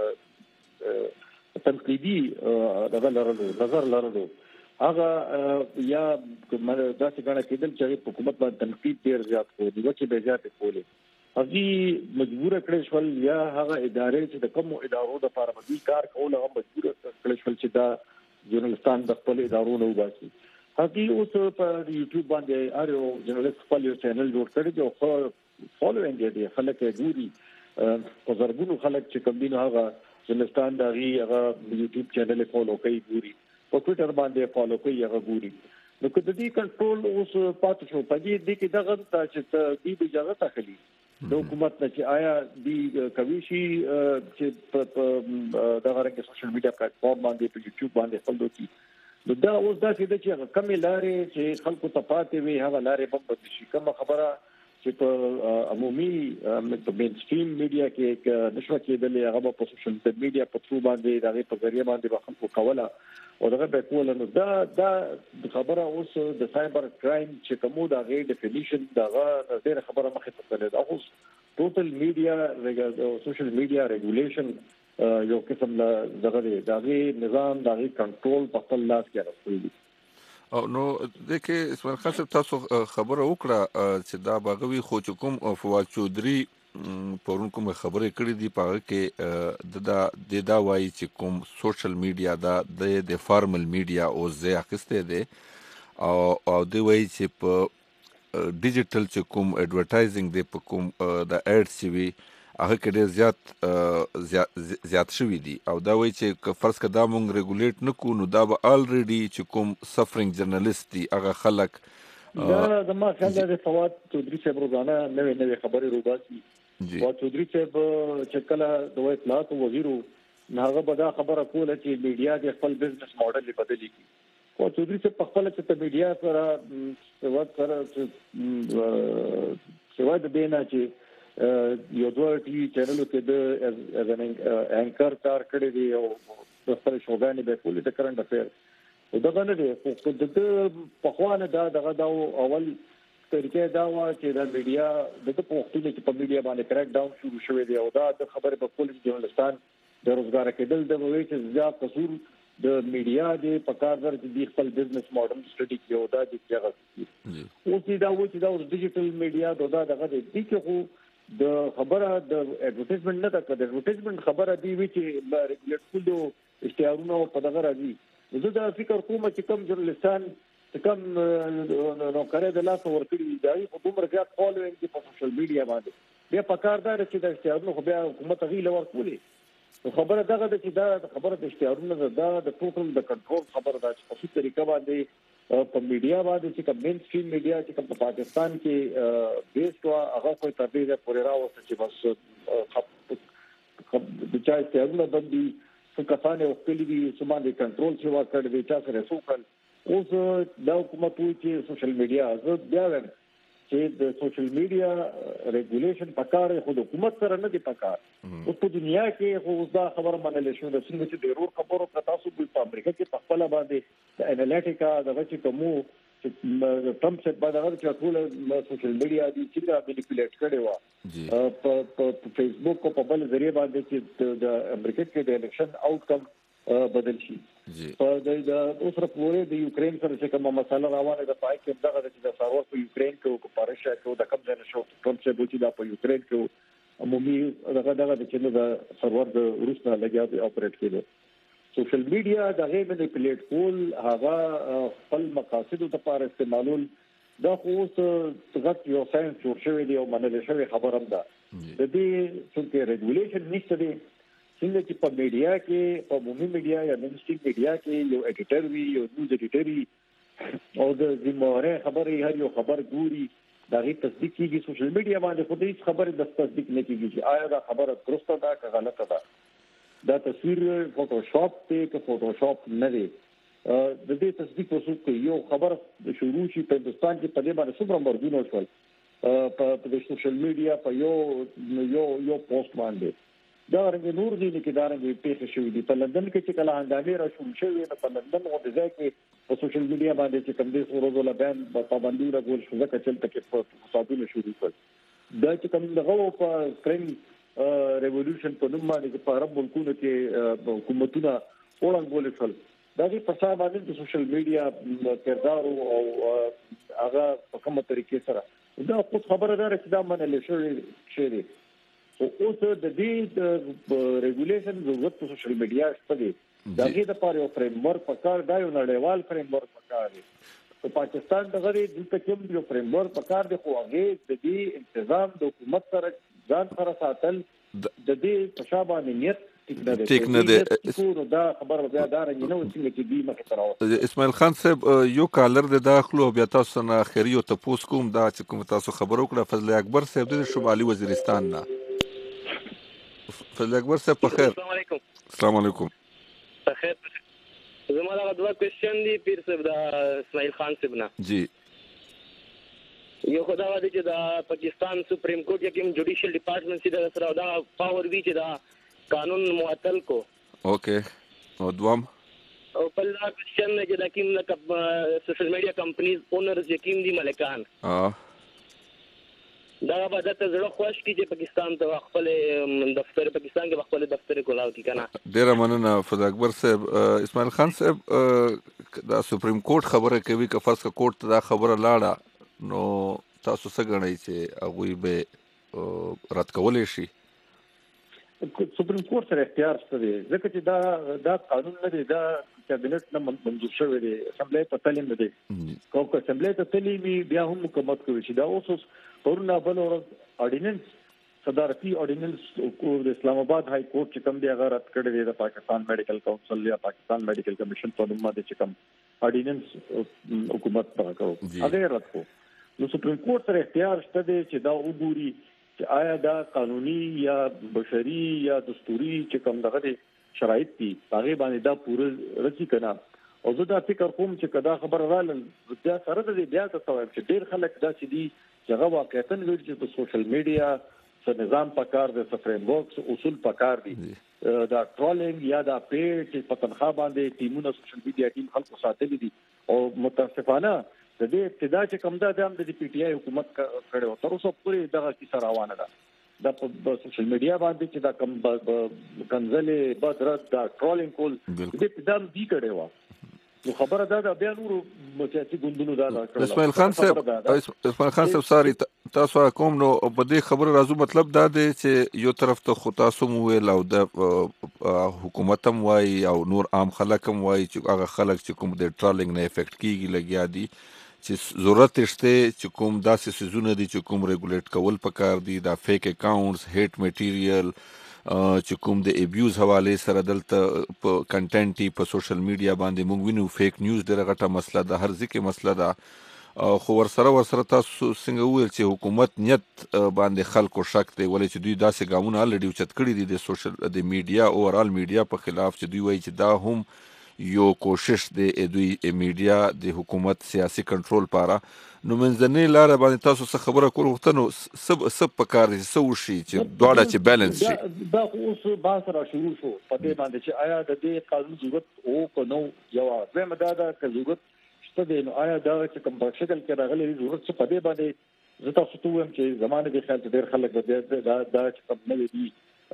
تنقیدي دغه لرلو نظر لرلو هغه یا داسې ګڼه کېدل چې حکومت باندې تنقید ډېر زیات کړو نیوکې به زیاتې کولې هغه مجبور کړی شول یا هغه ادارې چې د کوم ادارو د لپاره دوی کار کول هغه مجبور کړی شول چې دا ژورنالستان د خپل ادارو نه وباسي هغه اوس په یوټیوب باندې هر یو ژورنالست خپل یو چینل جوړ کړی دی او فالوینګ دی خلک یې ګوري او زرګونو خلک چې کوم دي هغه ژورنالستان دا هغه یوټیوب چینل فالو کوي ګوري په ټوئیټر باندې فالو کوي هغه ګوري نو کله دې کنټرول اوس پاتې شو په دې دې کې دغه چې دې اجازه تاخلي د حکومت نه چې آیا دې کوي شي چې دغه رنګ سوشل میډیا پلیټ فارم باندې په یوټیوب باندې خپل دوی نو دا اوس دا چې د چې کمی لارې چې خلکو ته پاتې وي هغه لارې بم بد شي کوم خبره چې په عمومي په مین سټریم میډیا کې نشو کېدلې هغه په سوشل میډیا په ثرو باندې دغه په ذریعہ باندې به خلکو کوله او دغه به کول نو دا دا خبره اوس د سایبر کرایم چې کومو دا غي ډیفینیشن دغه ډیره خبره مخه ته تللی دا اوس ټوټل میډیا او سوشل میډیا ریګولیشن یو قسم دغه دغه نظام دغه کنټرول په خپل لاس کې راځي او نو دغه اسماعیل خان صاحب تاسو خبره وکړه چې دا باغوي خو کوم فواد چودري پرون کوم خبرې کړې دي په هغه کې د دا وایي چې کوم سوشل میډیا دا د فارمل میډیا او زه اخیسته دي او او دی وایي چې په ډیجیټل چې کوم ایڈورټایزینګ دی په کوم د اډز وی هغه کې ډېر زیات زیات شوي دي او دا وایي چې فرض کړه دا مونږ ریګولیټ نه کوو نو دا به الریډي چې کوم سفرینګ جرنالست دي هغه خلک دا د ما خیال د فواد چودري صاحب روزانه نوې نوې خبرې روباسي فواد چودري صاحب چې کله د اطلاعات وزیر هغه به دا خبره کوله چې میډیا د خپل بزنس موډل بدلی کی فواد چودري صاحب په خپل چې د میډیا سره سواد سره سواد دینا چې یو دوه ټي وي چینل کې د از ان انکر کار کړی دی او د خپل شوګانې به کولې د کرنٹ افیر او دا نه دی خو د په خوانه دا دغه دا اول طریقې دا و چې د میډیا د پښتون کې په میډیا باندې کریک ډاون شروع شوی دی او دا د خبرې په کول ژورنالستان د روزګار کېدل د وایي چې زیات قصور د میډیا د پکاردار د خپل بزنس ماډل سټډي کې او دا د ځای او چې دا و چې دا ډیجیټل میډیا دا دغه د دې کې خو د خبره د اډورټایزمنت نه ده، د اډورټایزمنت خبره دی وی چې ریګولیټ کولو اشتهارونه په دغه راځي. زه دا فکر کوم چې کوم جرنالستان چې کوم نوکرۍ د لاس ورکړي دی په دومره زیات فالوینګ دی په سوشل میډیا باندې، بیا پکار دا چې د اشتهارونو خو بیا حکومت غیله ورکولې. خبره دغه ده چې دا خبره د اشتهارونو ده، دا د ټوټل د کنټرول خبره ده چې په څه طریقه باندې په میډیا باندې چې کوم مین سټریم میډیا چې کوم په پاکستان کې بیس وا هغه کوئی تبلیغ پورې راوځي چې بس د چا اشتهارونه باندې څه کسانې وکړي دي چې باندې کنټرول شي ورکړي دي چا سره سوکل. اوس دا حکومت وایي چې سوشل میډیا زه بیا وایم چې د سوشل میډیا ریګولیشن پکار خو د حکومت سره نه دی پکار. اوس په دنیا کې خو دا خبره منل شو د څنګه چې ډیرور خبرو په تاسو په امریکا کې په خپل باندې د انالیټیکا د وچې کومو چې ټرمپ څخه بعد هغه چې ټول سوشل میډیا دي چې دا مانیپیولیټ کړي و په فیسبوک او په بل ذریعہ باندې چې د امریکا کې د الیکشن آوټ کم بدل شي. په د اوسره پورې د یوکرين سره چې کومه مسله روانه ده پای کې دغه د سرور په یوکرين کې او په پارشا کې د کوم ځای نشو ټرمپ څخه بوتي دا په یوکرين کې عمومي دغه دغه د چې د سرور د روسنا لګیا دی اپریټ کېده. سوشل میډیا د غیر منیپیولیټ کول هغه خپل مقاصد لپاره استعمالول دا خو څنګه یو ساينس جوړ شوی دی او منل شوی خبره ده. د دې څنګه ریګولیشن نشته دی څنګه چې په میډیا کې په عمومي میډیا یا مینستریم میډیا کې یو ایډیټر وي یو نیوز ایډیټر وي او د زموږه خبري هر یو خبر ګوري دا غي تصدیق کیږي. سوشل میډیا باندې خو دې خبره د تصدیق نه کیږي چې آیا دا خبره درسته ده که غلطه ده. دا تصویر فوټوشاپ ته که فوټوشاپ نه دی د دې تصدیق وسو کې یو خبر د شروع شي په هندستان کې په دې باندې څومره مرګونه وشول په د سوشل میډیا په یو یو یو پوسټ باندې دا رنګ نور دي کې دا رنګ پیښ شوې دي. په لندن کې چې کله هنګامې را شروع شوې نو په لندن او د ځای کې په سوشل میډیا باندې چې کوم دې سورو ولا بیان په پابندي راغول شو ځکه چې تل کې په فسادونه شروع کړ. دا چې کوم دغه په کریم ریولوشن په نوم باندې په عرب ملکونو کې حکومتونه وړاندول شول دا چې په سبا باندې د سوشل میډیا کردار او هغه په کومه طریقې سره دا خو خبره ده چې دا منل شوی شي. او اوس د دې ریګولیشن ضرورت په سوشل میډیا شته دي. دا کې د پاره یو فریم ورک پکار دا یو نړیوال فریم ورک پکار دی. په پاکستان دغه د کوم یو فریم ورک پکار دی خو هغه د دې تنظیم د حکومت سره ځان سره ساتل د دې په شابه نیت ټیک نه دی. دا خبره بیا دا رنګ نه وڅنګ چې دی مخه تراوه. اسماعیل خان صاحب یو کالر د داخلو بیا تاسو نه اخري او تاسو کوم دا چې کوم تاسو خبرو کړه فضل اکبر صاحب د شمالي وزیرستان نه. فضل اکبر صاحب په خیر. السلام علیکم. السلام علیکم. په خیر. زموږ د دوه کوېشن دی پیر صاحب د اسماعیل خان صاحب نه. جی. یو خدای ودی چې د پاکستان سپریم کورټ یکم جوډیشل ډپارټمنټ سره سره دا پاور وی چې دا قانون معطل کو. اوکې. او دوام او بل دا کوېشن چې د کوم د سوشل میډیا کمپنیز اونرز یکم دي ملکان. اه دا به د زړه خوښ کی چې پاکستان ته خپل دفتر پاکستان کې خپل دفتر کولاو کی کنه. ډیر مننه فضل اکبر صاحب. اسماعیل خان صاحب دا سپریم کورټ خبره کوي که فرض کورټ دا خبره لاړه نو تاسو څه غنئ چې هغه به رد کولای شي؟ سپریم کورټ سره اختیار شته دی ځکه چې دا دا قانون نه دی دا کابینټ نه منظور شوی دی اسمبلی ته تعلیم دی کوم که اسمبلی ته تعلیم بیا هم حکومت کوي چې دا اوس پرونه بل ورځ اورډیننس صدارتي اورډیننس د اسلام آباد های کورټ چې کوم دی هغه رد کړی دی د پاکستان میډیکل کونسل یا پاکستان میډیکل کمیشن په نوم باندې چې کوم اورډیننس حکومت پاره کوي هغه رد کو. نو سپریم کورټ سره اختیار شته دی چې دا وګوري چې آیا دا قانوني یا بشري یا دستوري چې کوم دغه شرایط دي هغه باندې دا پوره رسي کنه. او زه دا فکر کوم چې کدا خبر رااله بیا سره د بیا څه وایي چې ډیر خلک دا چې دي چې هغه واقعیتاً ویل چې په سوشل میډیا څه نظام پکار دی څه فریم ورکس اصول پکار دي دا ټرولینګ یا دا پیټ چې په تنخوا باندې ټیمونه سوشل میډیا ټیم خلکو ساتلي دي او متاسفانه د دې ابتدا چې کوم دا د پی ټی آی حکومت کړو تر اوسه پورې دغه کیسه روانه ده. دا په سوشل میډیا باندې چې دا کم کنځلې بدرت دا ټرولینګ کول دې ابتدا دی کړو نو خبره دا ده بیا نور سیاسي ګوندونو دا اسماعیل خان صاحب اسماعیل خان صاحب ساري تاسو کوم نو په دې خبره راځو مطلب دا دی چې یو طرف ته خو تاسو مو ویل او د حکومت هم وایي او نور عام خلک هم وایي چې هغه خلک چې کوم د ټرالینګ نه افیکټ کیږي لګیا دي چې ضرورت شته چې کوم داسې سيزونه دي چې کوم ریګولیټ کول پکار دي دا فیک اکاونټس هیټ میټیریل چې کوم د ابیوز حواله سره دلته په کنټنټي په سوشل میډیا باندې موږ وینو فیک نیوز ډیره غټه مسله ده هر ځکه مسله ده خو ورسره ورسره تاسو څنګه ویل چې حکومت نیت باندې خلکو شک دی ولې چې دوی داسې ګامونه الریډي اوچت کړي دي د سوشل د میډیا اوورال میډیا په خلاف چې دوی وایي چې دا هم یو کوشش دی دوی میډیا د حکومت سیاسي کنټرول لپاره نو منځنۍ لار باندې تاسو څه خبره کول غوښتنو سب سب په کار دي څه وشي چې دواړه چې بیلانس شي دا اوس بحث را شروع شو په دې باندې چې آیا د دې قانون ضرورت او کو نو یو زموږ دا د ضرورت شته دی نو آیا دا چې کوم په شکل کې راغلي ضرورت څه په دې باندې زه تاسو ته وایم چې زمانه د خیال ډېر خلک دا دا چې کوم نه دي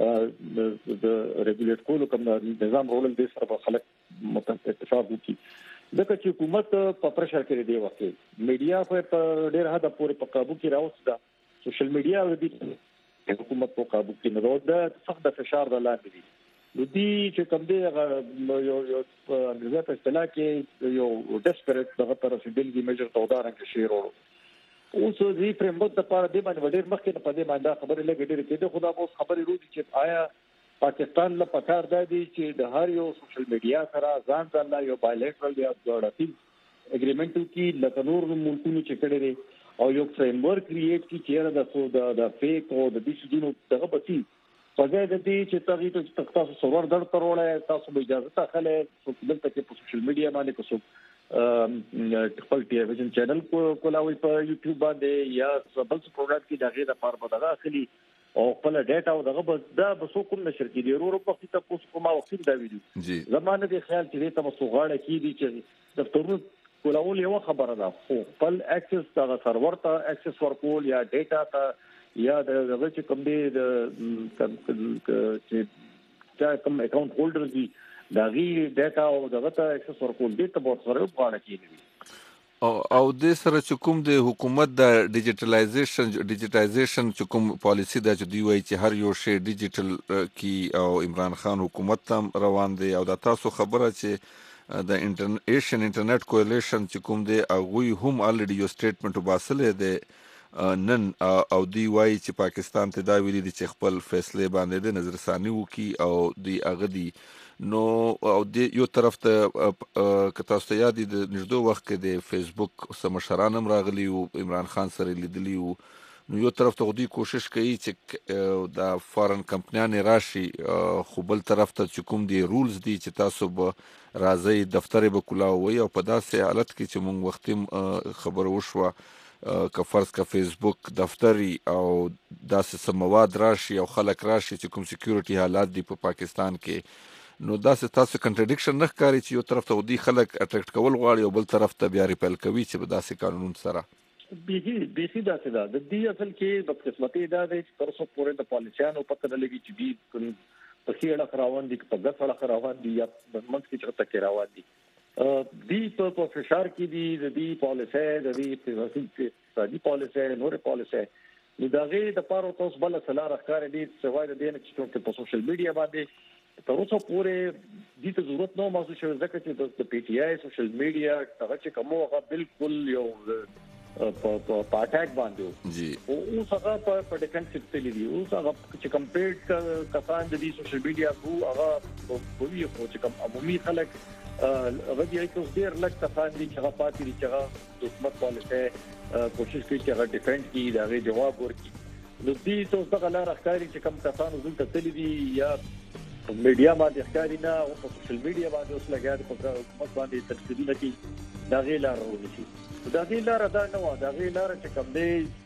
د ریګولیټ کولو کوم نظام رول دې سره په خلک متفق اتفاق وکړي دغه چې حکومت په پرشر کې دی وخت میډیا په ډېر حد پورې په قابو کې راوځي سوشل میډیا د حکومت په قابو کې نه راوځي سخت د فشار د لاندې دي نو دي چې کوم دی یو یو انګریزي په اصطلاح کې یو ډیسپریټ دغه پر رسیدلې میجر تودارن کې شیر ورو اوس دې فریم ورک د پاره دی باندې ډېر مخکې په دې باندې خبرې لګې ډېر کې خدا اوس خبرې روزي چې آیا پاکستان له پکار دی چې د هر یو سوشل میډیا سره ځان ځان یو بایلیټرل یا ډاټیو اګریمنټ کی لکه نور ملکونو چې کړي او یو فریم ورک کریټ کی چې دا سو د فیک او د دې شنو دغه پتی په ځای د دې چې تاسو ته تاسو سرور در ترولای تاسو به اجازه تاخله دلته کې په سوشل میډیا باندې کوم خپل ټلویزیون چینل کولاوي په یوټیوب باندې یا بل څه پروګرام کې دغه لپاره په دغه اخلي او خپل ډیټا او دغه بس دا بسو کوم نشر کې دی ورو په وخت تاسو کومه وخت دا ویډیو جی زمانه د خیال چې ته مسو غاړه کې دي چې دفترونو کولول یو خبره ده خو خپل اکسس دغه سرور ته اکسس ورکول یا ډیټا ته یا دغه چې کوم دی د چې کوم اکاونټ هولډر دي دغه ډیټا او دغه ته اکسس ورکول دي ته په سره غاړه کې دي او او د سره چې کوم د حکومت د ډیجیټلایزیشن ډیجیټایزیشن چې کوم پالیسی دا چې دوی وایي چې هر یو شی ډیجیټل کی او عمران خان حکومت تم روان دی او دا تاسو خبره چې د انټرنیشن انټرنیټ کولیشن چې کوم دی هغه هم الریډي یو سټیټمنټ وباسلې دی نن او دی وایي چې پاکستان ته دا ویلي دي چې خپل فیصله باندې د نظرثاني وکي او دی هغه دی نو او د یو طرف ته که تاسو ته یاد دي د نږدې وخت کې د فیسبوک سمشران هم راغلي او عمران خان سره لیدلی وو نو یو طرف ته دوی کوشش کوي چې دا فارن کمپنیان راشي خو بل طرف ته چې کوم دی رولز دي چې تاسو به راځي دفتر به کولاوي او په داسې حالت کې چې موږ وختي خبر وشوه که فرض کا فیسبوک دفتری او داسې سمواد راشي او خلک راشي چې کوم سکیورټي حالات دي په پاکستان کې نو داسې تاسو کنټرډیکشن نه ښکاري چې یو طرف ته ودی خلک اټریکټ کول غواړي او بل طرف ته بیا ریپل کوي چې په داسې قانون سره بیخي بیخي داسې ده د دې اصل کې د قسمتي دا دی چې تر څو پورې د پالیسیانو پته نه لګي چې دې په سیړه روان دي په ګټه روان دي یا منځ کې چرته کې روان دي دې په فشار کې دي د دې پالیسي د دې اقتصادي پالیسي نور پالیسي نو دا غي د پاره تاسو بل سره راخاره دي چې وایي د دې چې په سوشل میډیا باندې تر اوسه پورې دې ته ضرورت نو محسوس شوی ځکه چې د پی ټی آی سوشل میډیا هغه چې کومه هغه بالکل یو په په اٹیک باندې جی او اوس هغه په ډیفنسیو تللی دی اوس هغه چې کمپلیټ کسان د دې سوشل میډیا کو هغه په وی خو چې کوم عمومي خلک هغه دی چې اوس ډیر لږ کسان دي چې هغه پاتې دي چې هغه د حکومت پالیسي کوشش کوي چې هغه ډیفنډ کړي دا غي جواب ورکړي نو دې څه څه غلا راخاري چې کوم کسان زول تللی دي یا میډیا باندې ښکاری نه او په سوشل میډیا باندې اوس لګیا په حکومت باندې تفصیلونه کوي دا غي لار ونیسي دا غي لار دا نه و دا غي لار چې کوم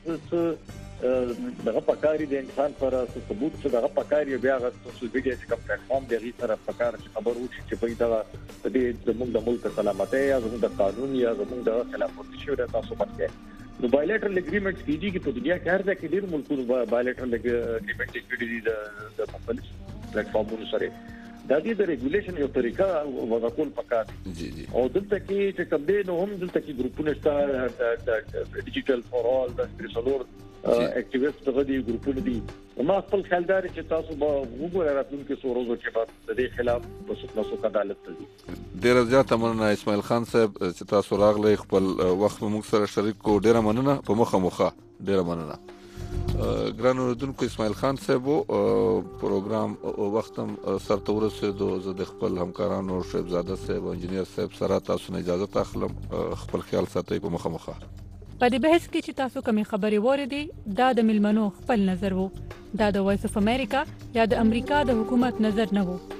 دی دغه پکاري د انسان پر ثبوت څخه دغه پکاري بیا غو سوشل میډیا چې کوم پلیټفارم دی غي سره پکار چې خبر وشي چې په دا د زموږ د ملک سلامتۍ یا زموږ د قانون یا زموږ د خلاف ورزي شو د تاسو باندې نو بایلیټرل اګریمنټس کیږي چې په دنیا کې هر ځای کې ډېر ملکونو بایلیټرل اګریمنټ کړي دي د مختلف پلیټفارمونو سره د دې د ریګولیشن یو طریقه وضع کول پکار جی جی او دلته کې چې کوم دی نو هم دلته کې ګروپونه شته د ډیجیټل فور آل د سپیشلور اکټیویست غدي ګروپونه دي ما خپل خیال دار چې تاسو به وګورئ راتلونکي څو ورځې کې بعد د دې خلاف په څه عدالت ته دي ډیر زیاته مننه اسماعیل خان صاحب چې تاسو راغلی خپل وخت موږ سره شریک کو ډیر مننه په مخه مخه ډیر مننه ګران اوردونکو اسماعیل خان صاحب پروګرام وختم سرته ورسېدو زه د خپل همکارانو شیبزاده صاحب او انجینیر صاحب سره تاسو نه اجازه اخلم خپل خیال ساتئ په مخه مخه په دې بحث کې چې تاسو کومې خبرې واورېدې دا د ملمنو خپل نظر وو دا د وایس اف امریکا یا د امریکا د حکومت نظر نه وو